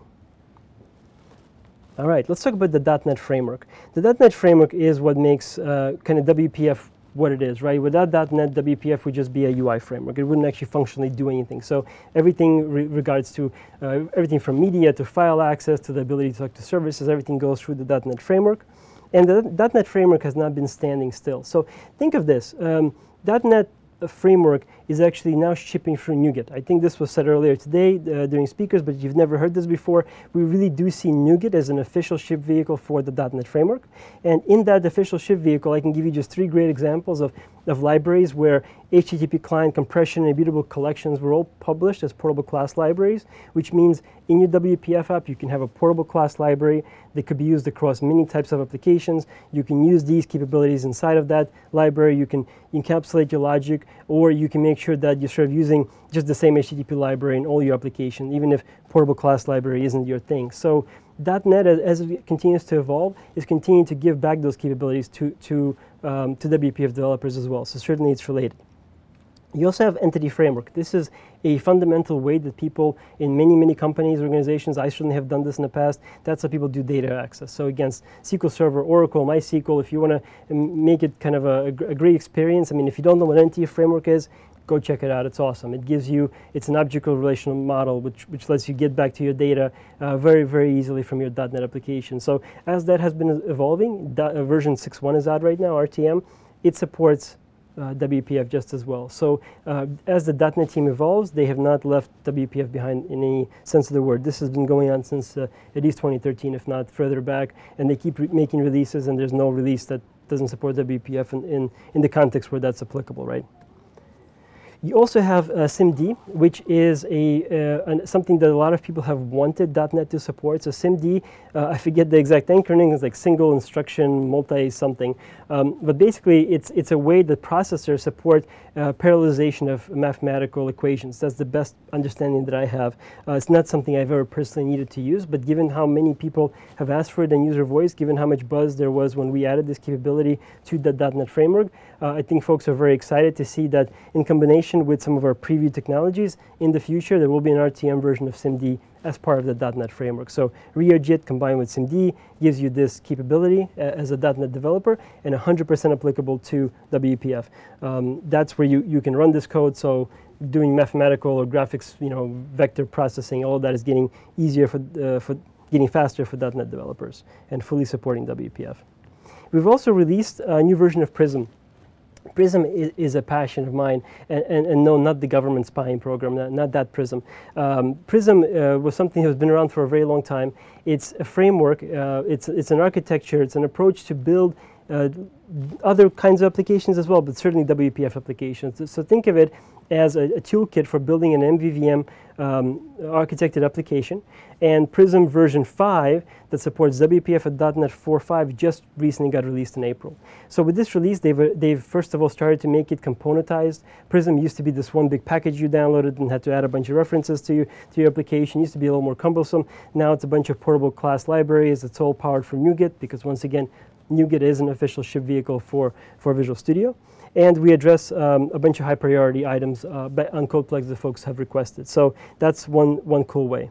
All right, let's talk about the dot net framework. The dot net framework is what makes uh, kind of W P F what it is, right? Without dot net, W P F would just be a U I framework. It wouldn't actually functionally do anything. So everything re regards to uh, everything from media to file access to the ability to talk to services, everything goes through the dot net framework. And the dot net framework has not been standing still. So think of this. Um, dot net framework is actually now shipping through NuGet. I think this was said earlier today uh, during speakers, but if you've never heard this before, we really do see NuGet as an official ship vehicle for the dot net framework. And in that official ship vehicle, I can give you just three great examples of, of libraries where H T T P client compression and immutable collections were all published as portable class libraries, which means in your W P F app, you can have a portable class library that could be used across many types of applications. You can use these capabilities inside of that library. You can encapsulate your logic, or you can make sure that you're sort of using just the same H T T P library in all your applications, even if portable class library isn't your thing. So dot net, as it continues to evolve, is continuing to give back those capabilities to, to, um, to W P F developers as well. So certainly it's related. You also have Entity Framework. This is a fundamental way that people in many, many companies, organizations, I certainly have done this in the past, that's how people do data access. So against S Q L Server, Oracle, MySQL, if you want to make it kind of a, a great experience, I mean, if you don't know what Entity Framework is, go check it out. It's awesome. It gives you, it's an object relational model which, which lets you get back to your data uh, very, very easily from your .NET application. So as that has been evolving, uh, version six point one is out right now, R T M, it supports Uh, W P F just as well. So uh, as the .NET team evolves, they have not left W P F behind in any sense of the word. This has been going on since uh, at least twenty thirteen, if not further back, and they keep re making releases, and there's no release that doesn't support W P F in, in, in the context where that's applicable, right? You also have uh, SIMD, which is a uh, an, something that a lot of people have wanted .NET to support. So SIMD, uh, I forget the exact acronym, it's like single instruction, multi something. Um, but basically, it's it's a way that processors support uh, parallelization of mathematical equations. That's the best understanding that I have. Uh, it's not something I've ever personally needed to use, but given how many people have asked for it in user voice, given how much buzz there was when we added this capability to the .NET framework, uh, I think folks are very excited to see that in combination with some of our preview technologies, in the future there will be an R T M version of SIMD as part of the .NET framework. So ReaJIT combined with SIMD gives you this capability uh, as a .NET developer and one hundred percent applicable to W P F. Um, that's where you, you can run this code, so doing mathematical or graphics, you know, vector processing, all of that is getting easier for, uh, for getting faster for .NET developers and fully supporting W P F. We've also released a new version of Prism. Prism is, is a passion of mine, and, and, and no, not the government spying program, not, not that Prism. Um, Prism uh, was something that has been around for a very long time. It's a framework, uh, it's, it's an architecture, it's an approach to build uh, other kinds of applications as well, but certainly W P F applications. So think of it as a, a toolkit for building an M V V M um, architected application. And Prism version five that supports W P F at .NET four point five just recently got released in April. So with this release, they've, uh, they've first of all started to make it componentized. Prism used to be this one big package you downloaded and had to add a bunch of references to, you, to your application. It used to be a little more cumbersome. Now it's a bunch of portable class libraries. It's all powered from NuGet because once again, NuGet is an official ship vehicle for, for Visual Studio. And we address um, a bunch of high priority items uh, on CodePlex that folks have requested. So that's one, one cool way.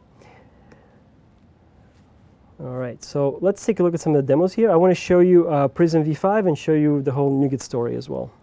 All right, so let's take a look at some of the demos here. I want to show you uh, Prism v five and show you the whole NuGet story as well.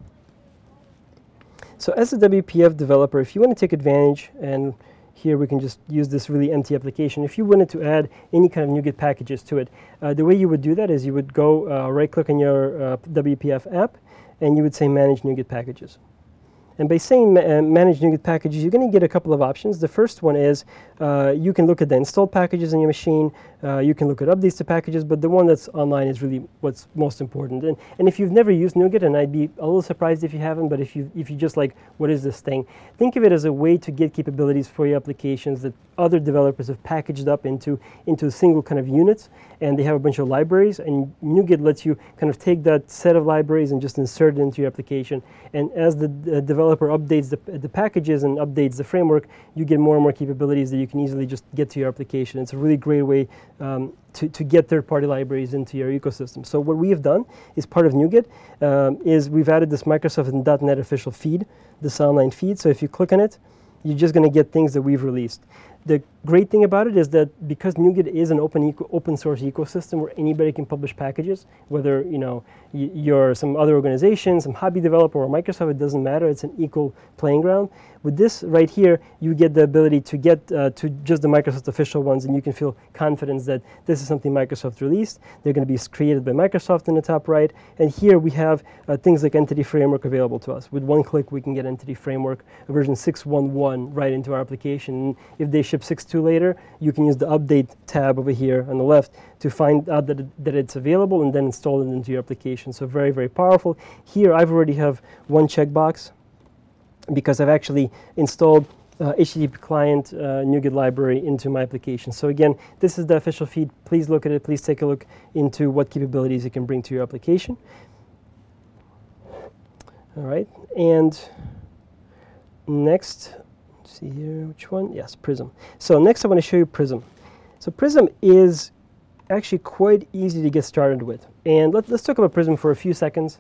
So as a W P F developer, if you want to take advantage, and here we can just use this really empty application. If you wanted to add any kind of NuGet packages to it, uh, the way you would do that is you would go uh, right-click on your uh, W P F app, and you would say Manage NuGet Packages. And by saying ma uh, Manage NuGet Packages, you're going to get a couple of options. The first one is uh, you can look at the installed packages on your machine. Uh, you can look at updates to packages, but the one that's online is really what's most important. And, and if you've never used NuGet, and I'd be a little surprised if you haven't, but if you, if you just like, what is this thing? Think of it as a way to get capabilities for your applications that other developers have packaged up into, into a single kind of units, and they have a bunch of libraries, and NuGet lets you kind of take that set of libraries and just insert it into your application. And as the uh, developer updates the, the packages and updates the framework, you get more and more capabilities that you can easily just get to your application. It's a really great way um, to, to get third-party libraries into your ecosystem. So what we have done is part of NuGet um, is we've added this Microsoft and .NET official feed, this online feed. So if you click on it, you're just going to get things that we've released. The great thing about it is that because NuGet is an open eco open source ecosystem where anybody can publish packages, whether you know y you're some other organization, some hobby developer, or Microsoft, it doesn't matter. It's an equal playing ground. With this right here, you get the ability to get uh, to just the Microsoft official ones, and you can feel confidence that this is something Microsoft released. They're going to be created by Microsoft in the top right. And here we have uh, things like Entity Framework available to us. With one click, we can get Entity Framework version six point one right into our application. And if they ship six point two later, you can use the Update tab over here on the left to find out that, it, that it's available and then install it into your application. So very, very powerful. Here, I've already have one checkbox because I've actually installed uh, H T T P client uh, NuGet library into my application. So again, this is the official feed. Please look at it. Please take a look into what capabilities it can bring to your application. All right, and next, let's see here, which one? Yes, Prism. So next I want to show you Prism. So Prism is actually quite easy to get started with. And let, let's talk about Prism for a few seconds.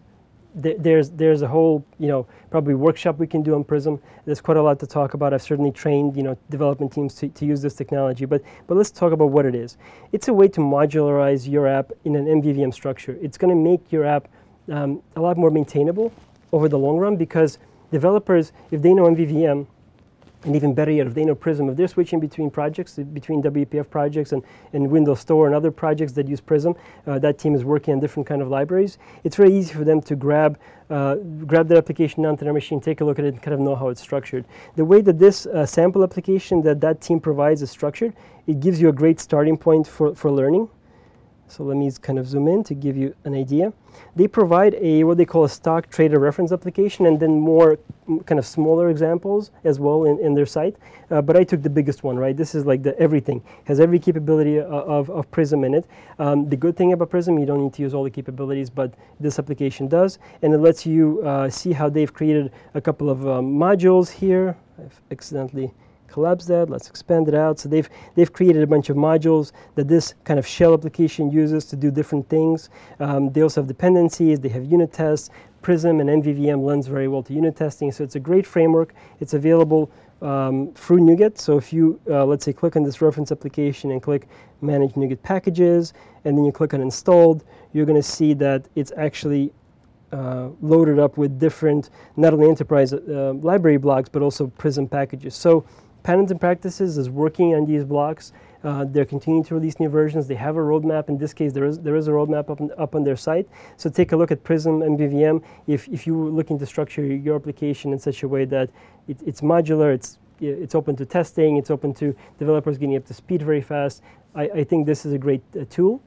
th there's there's a whole, you know, probably workshop we can do on Prism. There's quite a lot to talk about. I've certainly trained, you know, development teams to, to use this technology, but but let's talk about what it is. It's a way to modularize your app in an M V V M structure. It's going to make your app um, a lot more maintainable over the long run, because developers, if they know M V V M, and even better yet, if they know Prism, if they're switching between projects, between W P F projects and, and Windows Store and other projects that use Prism, uh, that team is working on different kind of libraries, it's very easy for them to grab uh, grab that application onto their machine, take a look at it, and kind of know how it's structured. The way that this uh, sample application that that team provides is structured, it gives you a great starting point for, for learning. So let me kind of zoom in to give you an idea. They provide a what they call a stock trader reference application, and then more kind of smaller examples as well in, in their site. Uh, but I took the biggest one, right? This is like the everything. Has every capability of, of Prism in it. Um, the good thing about Prism, you don't need to use all the capabilities, but this application does. And it lets you uh, see how they've created a couple of um, modules here. I've accidentally collapse that. Let's expand it out. So they've they've created a bunch of modules that this kind of shell application uses to do different things. Um, they also have dependencies. They have unit tests. Prism and M V V M lends very well to unit testing. So it's a great framework. It's available um, through NuGet. So if you uh, let's say click on this reference application and click Manage NuGet Packages, and then you click on Installed, you're going to see that it's actually Uh, loaded up with different, not only enterprise uh, library blocks, but also Prism packages. So Patterns and Practices is working on these blocks. Uh, they're continuing to release new versions. They have a roadmap. In this case, there is there is a roadmap up, up on their site. So take a look at Prism M V V M. If if you were looking to structure your application in such a way that it, it's modular, it's it's open to testing, it's open to developers getting up to speed very fast, I, I think this is a great uh, tool.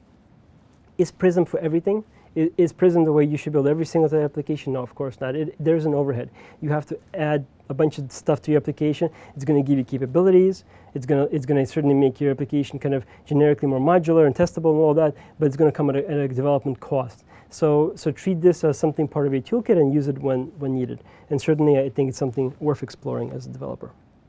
Is Prism for everything? Is Prism the way you should build every single type of application? No, of course not. It, there's an overhead. You have to add a bunch of stuff to your application. It's going to give you capabilities. It's going to it's going to certainly make your application kind of generically more modular and testable and all that, but it's going to come at a, at a development cost. So so treat this as something part of a toolkit and use it when, when needed. And certainly I think it's something worth exploring as a developer.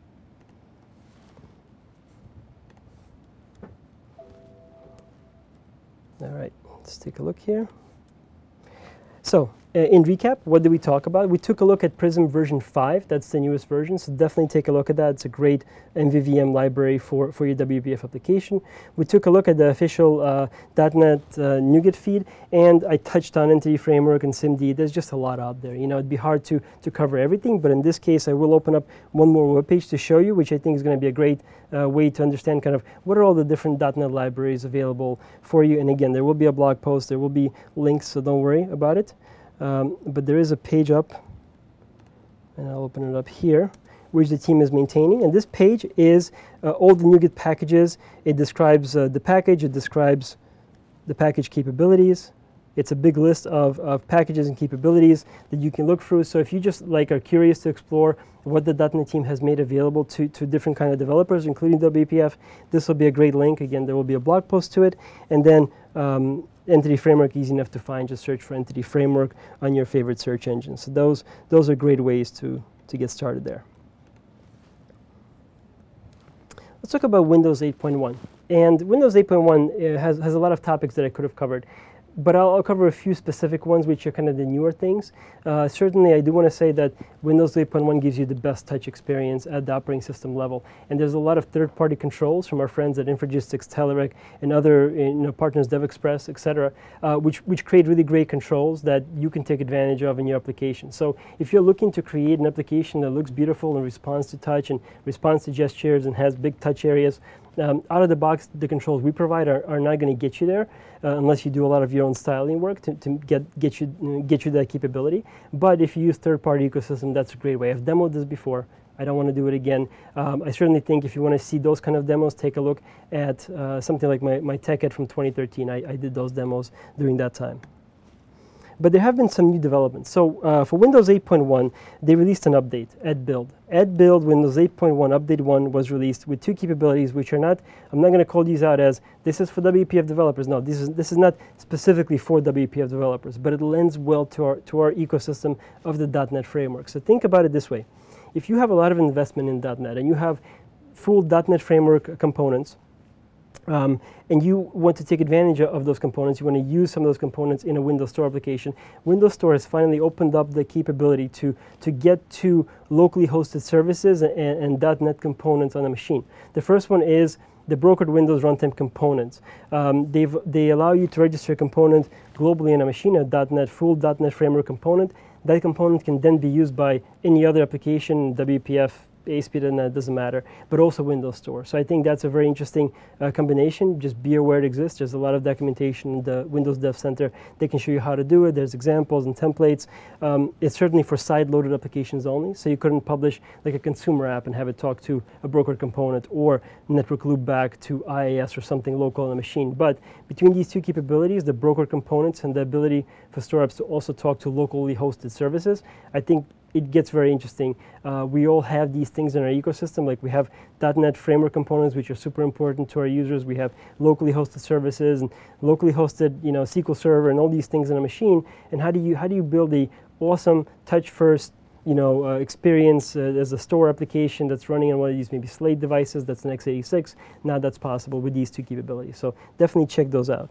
All right, let's take a look here. So, uh, in recap, what did we talk about? We took a look at Prism version five. That's the newest version, so definitely take a look at that. It's a great M V V M library for, for your W P F application. We took a look at the official uh, .NET uh, NuGet feed, and I touched on Entity Framework and SIMD. There's just a lot out there. You know, it'd be hard to, to cover everything, but in this case, I will open up one more web page to show you, which I think is going to be a great uh, way to understand kind of what are all the different .NET libraries available for you. And again, there will be a blog post, there will be links, so don't worry about it. Um, but there is a page up, and I'll open it up here, which the team is maintaining. And this page is uh, all the NuGet packages. It describes uh, the package, it describes the package capabilities. It's a big list of, of packages and capabilities that you can look through. So if you just like are curious to explore what the .NET team has made available to, to different kind of developers, including W P F, this will be a great link. Again, there will be a blog post to it. And then um, Entity Framework, easy enough to find. Just search for Entity Framework on your favorite search engine. So those, those are great ways to, to get started there. Let's talk about Windows eight point one. And Windows eight point one uh, has, has a lot of topics that I could have covered. But I'll, I'll cover a few specific ones, which are kind of the newer things. Uh, certainly, I do want to say that Windows eight point one gives you the best touch experience at the operating system level. And there's a lot of third-party controls from our friends at Infragistics, Telerik, and other you know, partners, DevExpress, et cetera, uh, which, which create really great controls that you can take advantage of in your application. So if you're looking to create an application that looks beautiful and responds to touch and responds to gestures and has big touch areas, Um, out of the box, the controls we provide are, are not going to get you there uh, unless you do a lot of your own styling work to, to get get you uh, get you that capability. But if you use third-party ecosystem, that's a great way. I've demoed this before. I don't want to do it again. Um, I certainly think if you want to see those kind of demos, take a look at uh, something like my, my TechEd from twenty thirteen. I, I did those demos during that time. But there have been some new developments. So uh, for Windows eight point one, they released an update, Ed Build. Ed Build Windows eight point one Update one was released with two capabilities which are not, I'm not going to call these out as, this is for W P F developers. No, this is, this is not specifically for W P F developers, but it lends well to our, to our ecosystem of the .NET framework. So think about it this way. If you have a lot of investment in .NET and you have full .NET framework components, Um, and you want to take advantage of those components. You want to use some of those components in a Windows Store application. Windows Store has finally opened up the capability to, to get to locally hosted services and, and .NET components on a machine. The first one is the brokered Windows runtime components. Um, they've, they allow you to register a component globally on a machine, a .NET full .NET Framework component. That component can then be used by any other application, W P F, A S P dot net, doesn't matter, but also Windows Store. So I think that's a very interesting uh, combination. Just be aware it exists. There's a lot of documentation in the Windows Dev Center. They can show you how to do it. There's examples and templates. Um, it's certainly for side-loaded applications only, so you couldn't publish like a consumer app and have it talk to a brokered component or network loop back to I I S or something local on the machine. But between these two capabilities, the brokered components and the ability for store apps to also talk to locally hosted services, I think it gets very interesting. Uh, we all have these things in our ecosystem, like we have .NET Framework components, which are super important to our users. We have locally hosted services and locally hosted, you know, S Q L Server and all these things in a machine. And how do you how do you build a awesome touch-first, you know, uh, experience uh, as a store application that's running on one of these maybe Slate devices that's an x eighty-six? Now that's possible with these two capabilities. So definitely check those out.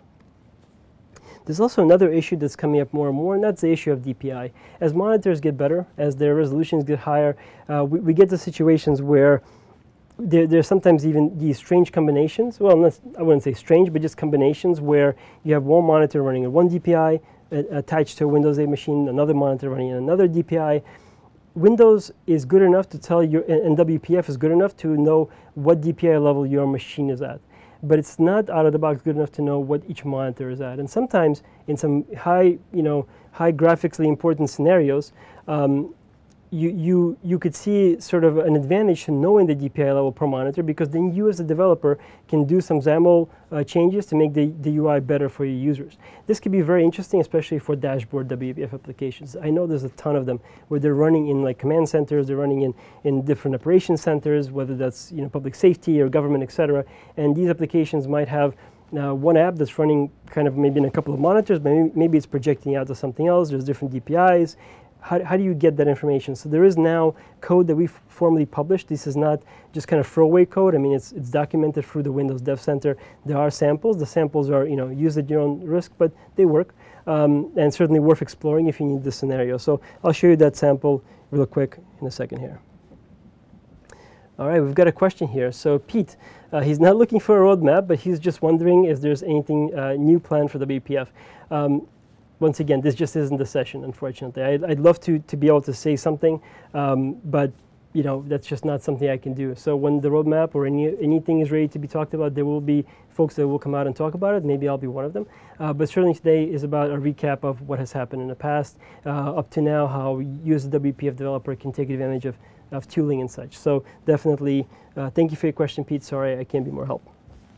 There's also another issue that's coming up more and more, and that's the issue of D P I. As monitors get better, as their resolutions get higher, uh, we, we get to situations where there, there's sometimes even these strange combinations. Well, not, I wouldn't say strange, but just combinations where you have one monitor running at one D P I uh, attached to a Windows eight machine, another monitor running at another D P I. Windows is good enough to tell you, and W P F is good enough to know what D P I level your machine is at. But it's not out of the box good enough to know what each monitor is at. And sometimes in some high, you know, high graphically important scenarios, um, you, you, you could see sort of an advantage to knowing the D P I level per monitor, because then you as a developer can do some XAML uh, changes to make the, the U I better for your users. This could be very interesting, especially for dashboard W P F applications. I know there's a ton of them where they're running in like command centers, they're running in, in different operation centers, whether that's, you know, public safety or government, et cetera. And these applications might have now one app that's running kind of maybe in a couple of monitors, but maybe, maybe it's projecting out to something else. There's different D P Is. How, how do you get that information? So there is now code that we've formally published. This is not just kind of throwaway code. I mean, it's it's documented through the Windows Dev Center. There are samples. The samples are, you know, used at your own risk, but they work, um, and certainly worth exploring if you need this scenario. So I'll show you that sample real quick in a second here. All right, we've got a question here. So Pete, uh, he's not looking for a roadmap, but he's just wondering if there's anything uh, new planned for W P F. Um, Once again, this just isn't the session, unfortunately. I'd, I'd love to, to be able to say something, um, but you know, that's just not something I can do. So when the roadmap or any, anything is ready to be talked about, there will be folks that will come out and talk about it. Maybe I'll be one of them. Uh, but certainly today is about a recap of what has happened in the past, uh, up to now, how you as a W P F developer can take advantage of, of tooling and such. So definitely, uh, thank you for your question, Pete. Sorry, I can't be more help.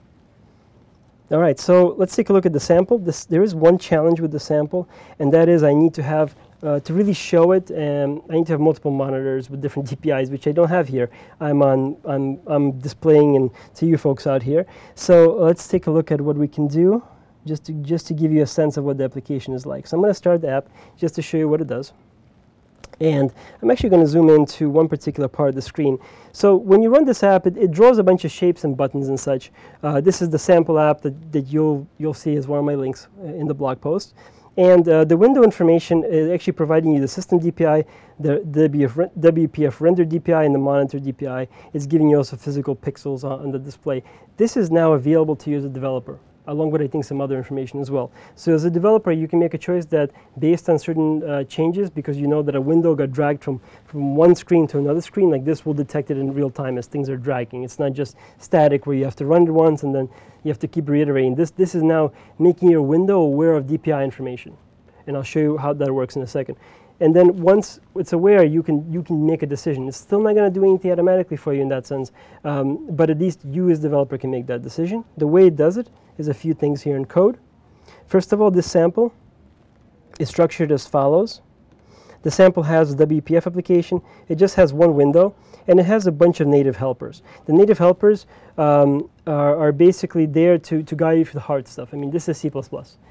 All right, so let's take a look at the sample. This, there is one challenge with the sample, and that is I need to have, uh, to really show it, um, I need to have multiple monitors with different D P Is, which I don't have here. I'm, on, I'm, I'm displaying in, to you folks out here. So let's take a look at what we can do, just to, just to give you a sense of what the application is like. So I'm going to start the app just to show you what it does. And I'm actually going to zoom into one particular part of the screen. So when you run this app, it, it draws a bunch of shapes and buttons and such. Uh, this is the sample app that, that you'll, you'll see as one of my links in the blog post. And uh, the window information is actually providing you the system D P I, the, the W P F render D P I, and the monitor D P I. It's giving you also physical pixels on, on the display. This is now available to you as a developer, along with, I think, some other information as well. So as a developer, you can make a choice that based on certain uh, changes, because you know that a window got dragged from, from one screen to another screen, like this will detect it in real time as things are dragging. It's not just static where you have to run it once and then you have to keep reiterating. This, this is now making your window aware of D P I information. And I'll show you how that works in a second. And then once it's aware, you can you can make a decision. It's still not going to do anything automatically for you in that sense, um, but at least you as a developer can make that decision. The way it does it is a few things here in code. First of all, this sample is structured as follows. The sample has a W P F application. It just has one window, and it has a bunch of native helpers. The native helpers um, are, are basically there to, to guide you through the hard stuff. I mean, this is C plus plus.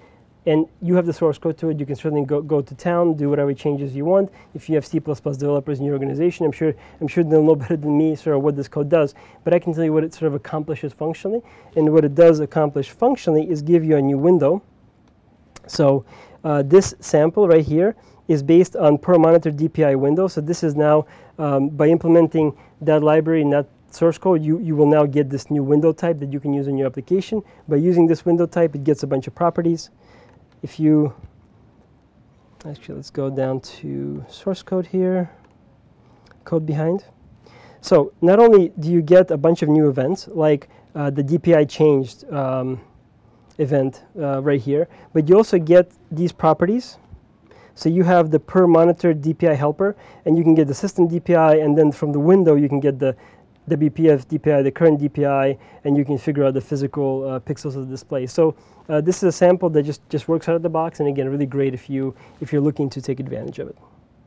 And you have the source code to it. You can certainly go, go to town, do whatever changes you want. If you have C plus plus developers in your organization, I'm sure I'm sure they'll know better than me sort of what this code does. But I can tell you what it sort of accomplishes functionally. And what it does accomplish functionally is give you a new window. So uh, this sample right here is based on per monitor D P I window. So this is now, um, by implementing that library in that source code, you, you will now get this new window type that you can use in your application. By using this window type, it gets a bunch of properties. If you, actually let's go down to source code here, code behind. So not only do you get a bunch of new events, like uh, the D P I changed um, event uh, right here, but you also get these properties. So you have the per monitor D P I helper, and you can get the system D P I, and then from the window you can get the W P F D P I, the current D P I, and you can figure out the physical uh, pixels of the display. So uh, this is a sample that just, just works out of the box, and again, really great if, you, if you're looking to take advantage of it.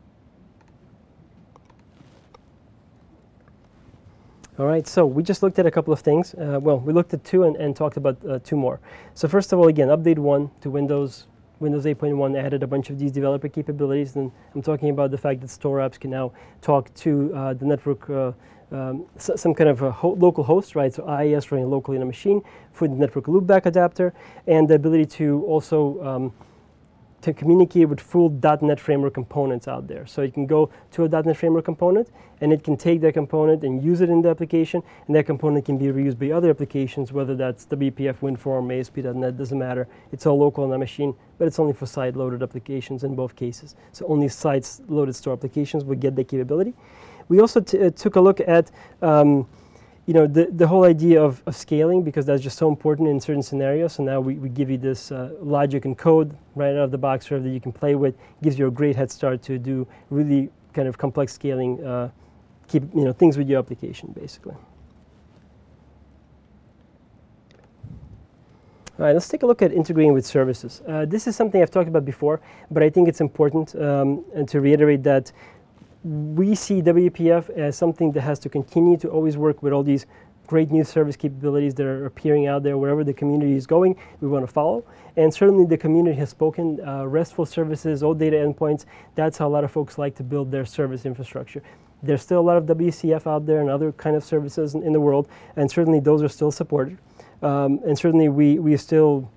All right, so we just looked at a couple of things. Uh, well, we looked at two and, and talked about uh, two more. So first of all, again, update one to Windows Windows eight point one added a bunch of these developer capabilities, and I'm talking about the fact that store apps can now talk to uh, the network, uh, um, some kind of a ho local host, right? So I I S running locally in a machine for the network loopback adapter, and the ability to also um, to communicate with full dot net framework components out there. So you can go to a dot net framework component, and it can take that component and use it in the application, and that component can be reused by other applications, whether that's W P F, WinForm, A S P dot net, doesn't matter. It's all local on the machine, but it's only for side-loaded applications in both cases. So only side-loaded store applications will get that capability. We also t uh, took a look at um, you know, the, the whole idea of, of scaling, because that's just so important in certain scenarios. So now we, we give you this uh, logic and code right out of the box that you can play with. Gives you a great head start to do really kind of complex scaling, uh, keep you know things with your application, basically. All right, let's take a look at integrating with services. Uh, this is something I've talked about before, but I think it's important um, and to reiterate that we see W P F as something that has to continue to always work with all these great new service capabilities that are appearing out there. Wherever the community is going, we want to follow. And certainly the community has spoken. Uh, RESTful services, all data endpoints, that's how a lot of folks like to build their service infrastructure. There's still a lot of W C F out there and other kind of services in, in the world, and certainly those are still supported. Um, and certainly we, we still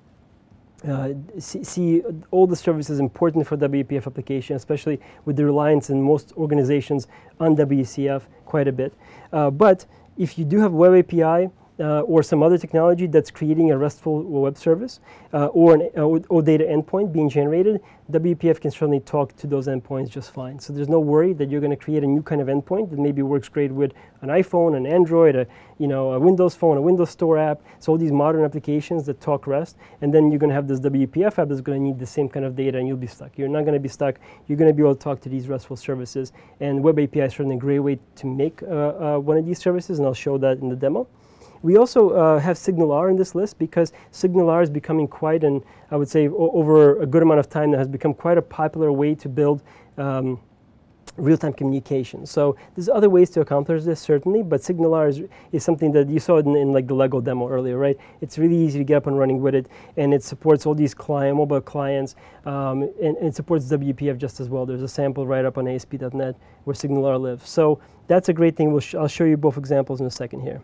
Uh, see, see all the services important for W P F application, especially with the reliance in most organizations on W C F quite a bit. Uh, but if you do have Web A P I uh, or some other technology that's creating a RESTful web service uh, or an uh, or data endpoint being generated, W P F can certainly talk to those endpoints just fine. So there's no worry that you're going to create a new kind of endpoint that maybe works great with an iPhone, an Android, a, you know, a Windows phone, a Windows Store app. So all these modern applications that talk REST, and then you're going to have this W P F app that's going to need the same kind of data, and you'll be stuck. You're not going to be stuck. You're going to be able to talk to these RESTful services, and Web A P I is certainly a great way to make uh, uh, one of these services, and I'll show that in the demo. We also uh, have SignalR in this list because SignalR is becoming quite an, I would say, o over a good amount of time, that has become quite a popular way to build um, real-time communication. So there's other ways to accomplish this, certainly, but SignalR is, is something that you saw in, in like the Lego demo earlier, right? It's really easy to get up and running with it, and it supports all these client, mobile clients, um, and, and it supports W P F just as well. There's a sample right up on A S P dot net where SignalR lives. So that's a great thing. We'll sh I'll show you both examples in a second here.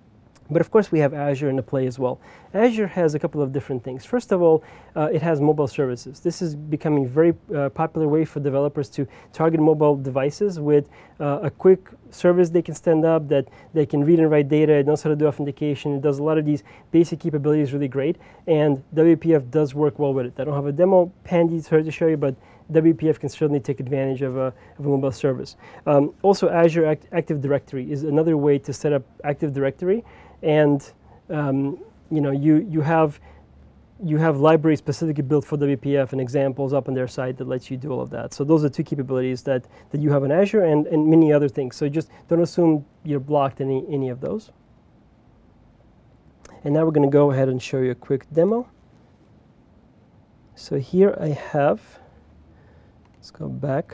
But of course, we have Azure in the play as well. Azure has a couple of different things. First of all, uh, it has mobile services. This is becoming a very uh, popular way for developers to target mobile devices with uh, a quick service they can stand up, that they can read and write data. It knows how to do authentication. It does a lot of these basic capabilities really great. And W P F does work well with it. I don't have a demo handy to show you, but W P F can certainly take advantage of a, of a mobile service. Um, also, Azure Act Active Directory is another way to set up Active Directory. And um, you know, you you have you have libraries specifically built for W P F and examples up on their site that lets you do all of that. So those are two capabilities that that you have in Azure, and and many other things. So just don't assume you're blocked any any of those. And now we're going to go ahead and show you a quick demo. So here I have. Let's go back.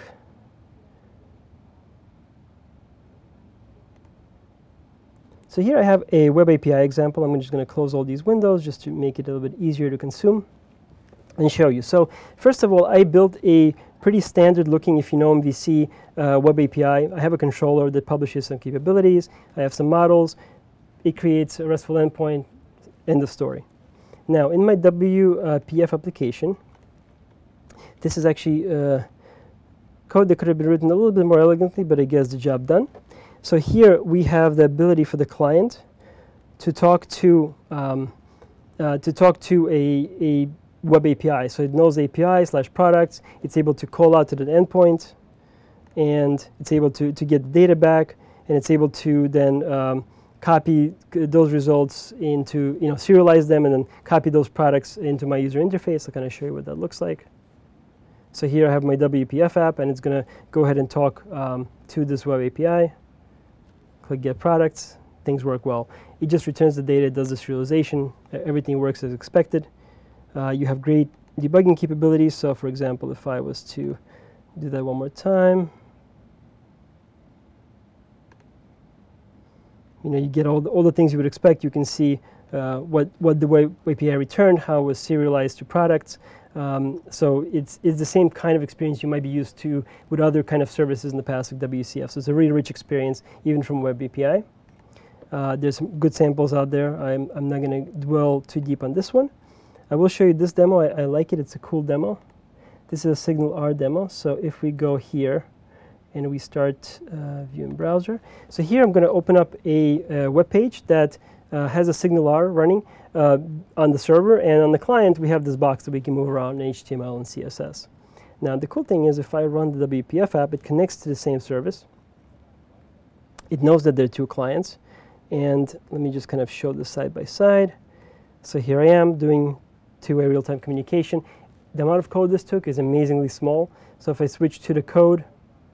So here I have a Web A P I example. I'm just going to close all these windows just to make it a little bit easier to consume. and show you. So first of all, I built a pretty standard looking, if you know M V C, uh, web A P I. I have a controller that publishes some capabilities. I have some models. It creates a RESTful endpoint, end of story. Now in my W P F application, this is actually uh, code that could have been written a little bit more elegantly, but it gets the job done. So here we have the ability for the client to talk to um, uh, to talk to a, a web A P I. So it knows A P I slash products. It's able to call out to the endpoint, and it's able to, to get the data back, and it's able to then um, copy those results into, you know, serialize them and then copy those products into my user interface. I'll kind of show you what that looks like. So here I have my W P F app, and it's going to go ahead and talk um, to this web A P I. Click Get Products. Things work well. It just returns the data, does the serialization. Everything works as expected. Uh, you have great debugging capabilities. So for example, if I was to do that one more time, you know, you get all the, all the things you would expect. You can see uh, what, what the web A P I returned, how it was serialized to products. Um, so it's, it's the same kind of experience you might be used to with other kind of services in the past, like W C F. So it's a really rich experience, even from web A P I. Uh, there's some good samples out there. I'm, I'm not going to dwell too deep on this one. I will show you this demo. I, I like it. It's a cool demo. This is a SignalR demo. So if we go here and we start uh, viewing browser. So here I'm going to open up a, a web page that uh, has a SignalR running uh, on the server, and on the client we have this box that we can move around in H T M L and C S S. Now the cool thing is, if I run the W P F app, it connects to the same service. It knows that there are two clients, and let me just kind of show this side by side. So here I am doing two-way real-time communication. The amount of code this took is amazingly small. So if I switch to the code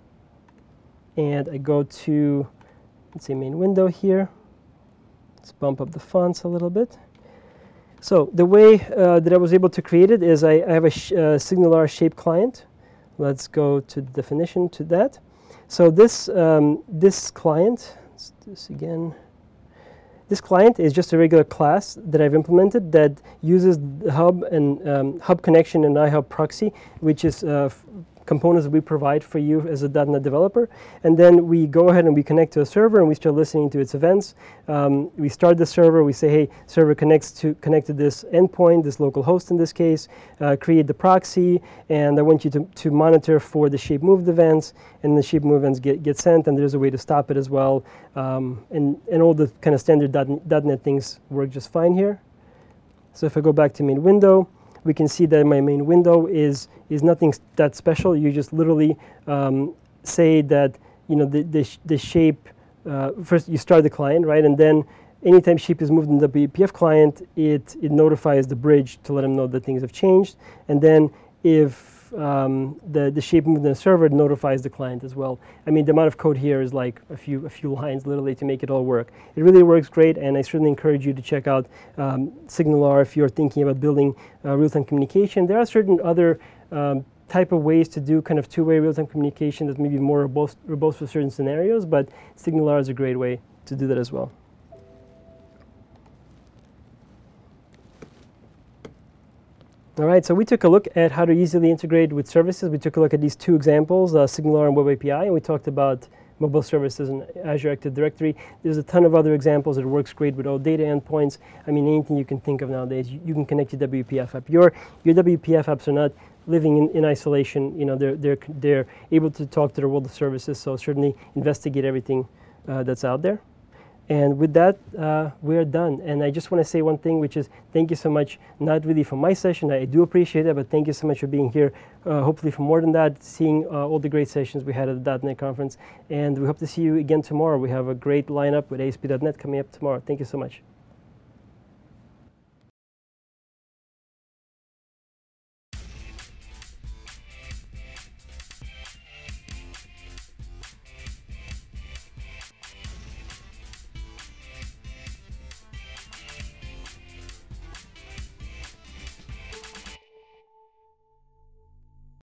and I go to, let's say, main window here, let's bump up the fonts a little bit. So the way uh, that I was able to create it is I, I have a sh uh, SignalR shape client. Let's go to the definition to that. So this, um, this client, let's do this again. This client is just a regular class that I've implemented that uses the hub and um, hub connection and iHub proxy, which is uh, f components that we provide for you as a dot net developer. And then we go ahead and we connect to a server and we start listening to its events. Um, we start the server, we say, hey, server connects to connect to this endpoint, this local host in this case, uh, create the proxy, and I want you to, to monitor for the shape moved events, and the shape moved events get, get sent, and there's a way to stop it as well. Um, and, and all the kind of standard dot net things work just fine here. So if I go back to main window, we can see that my main window is is nothing that special. You just literally um, say that, you know, the the, sh the shape. Uh, first, you start the client, right, and then anytime shape is moved in the W P F client, it it notifies the bridge to let them know that things have changed. And then if um, the the shape moved in the server, it notifies the client as well. I mean, the amount of code here is like a few a few lines, literally, to make it all work. It really works great, and I certainly encourage you to check out um, SignalR if you're thinking about building uh, real-time communication. There are certain other um, type of ways to do kind of two-way real-time communication that may be more robust, robust for certain scenarios, but SignalR is a great way to do that as well. All right, so we took a look at how to easily integrate with services. We took a look at these two examples, uh, SignalR and Web A P I, and we talked about mobile services and Azure Active Directory. There's a ton of other examples that works great with all data endpoints. I mean, anything you can think of nowadays, you, you can connect your W P F app. Your, your W P F apps are not living in, in isolation. You know, they're, they're, they're able to talk to the world of services, so certainly investigate everything uh, that's out there. And with that, uh, we're done. And I just want to say one thing, which is thank you so much, not really for my session, I do appreciate it, but thank you so much for being here, uh, hopefully for more than that, seeing uh, all the great sessions we had at the dot net conference. And we hope to see you again tomorrow. We have a great lineup with A S P dot net coming up tomorrow. Thank you so much.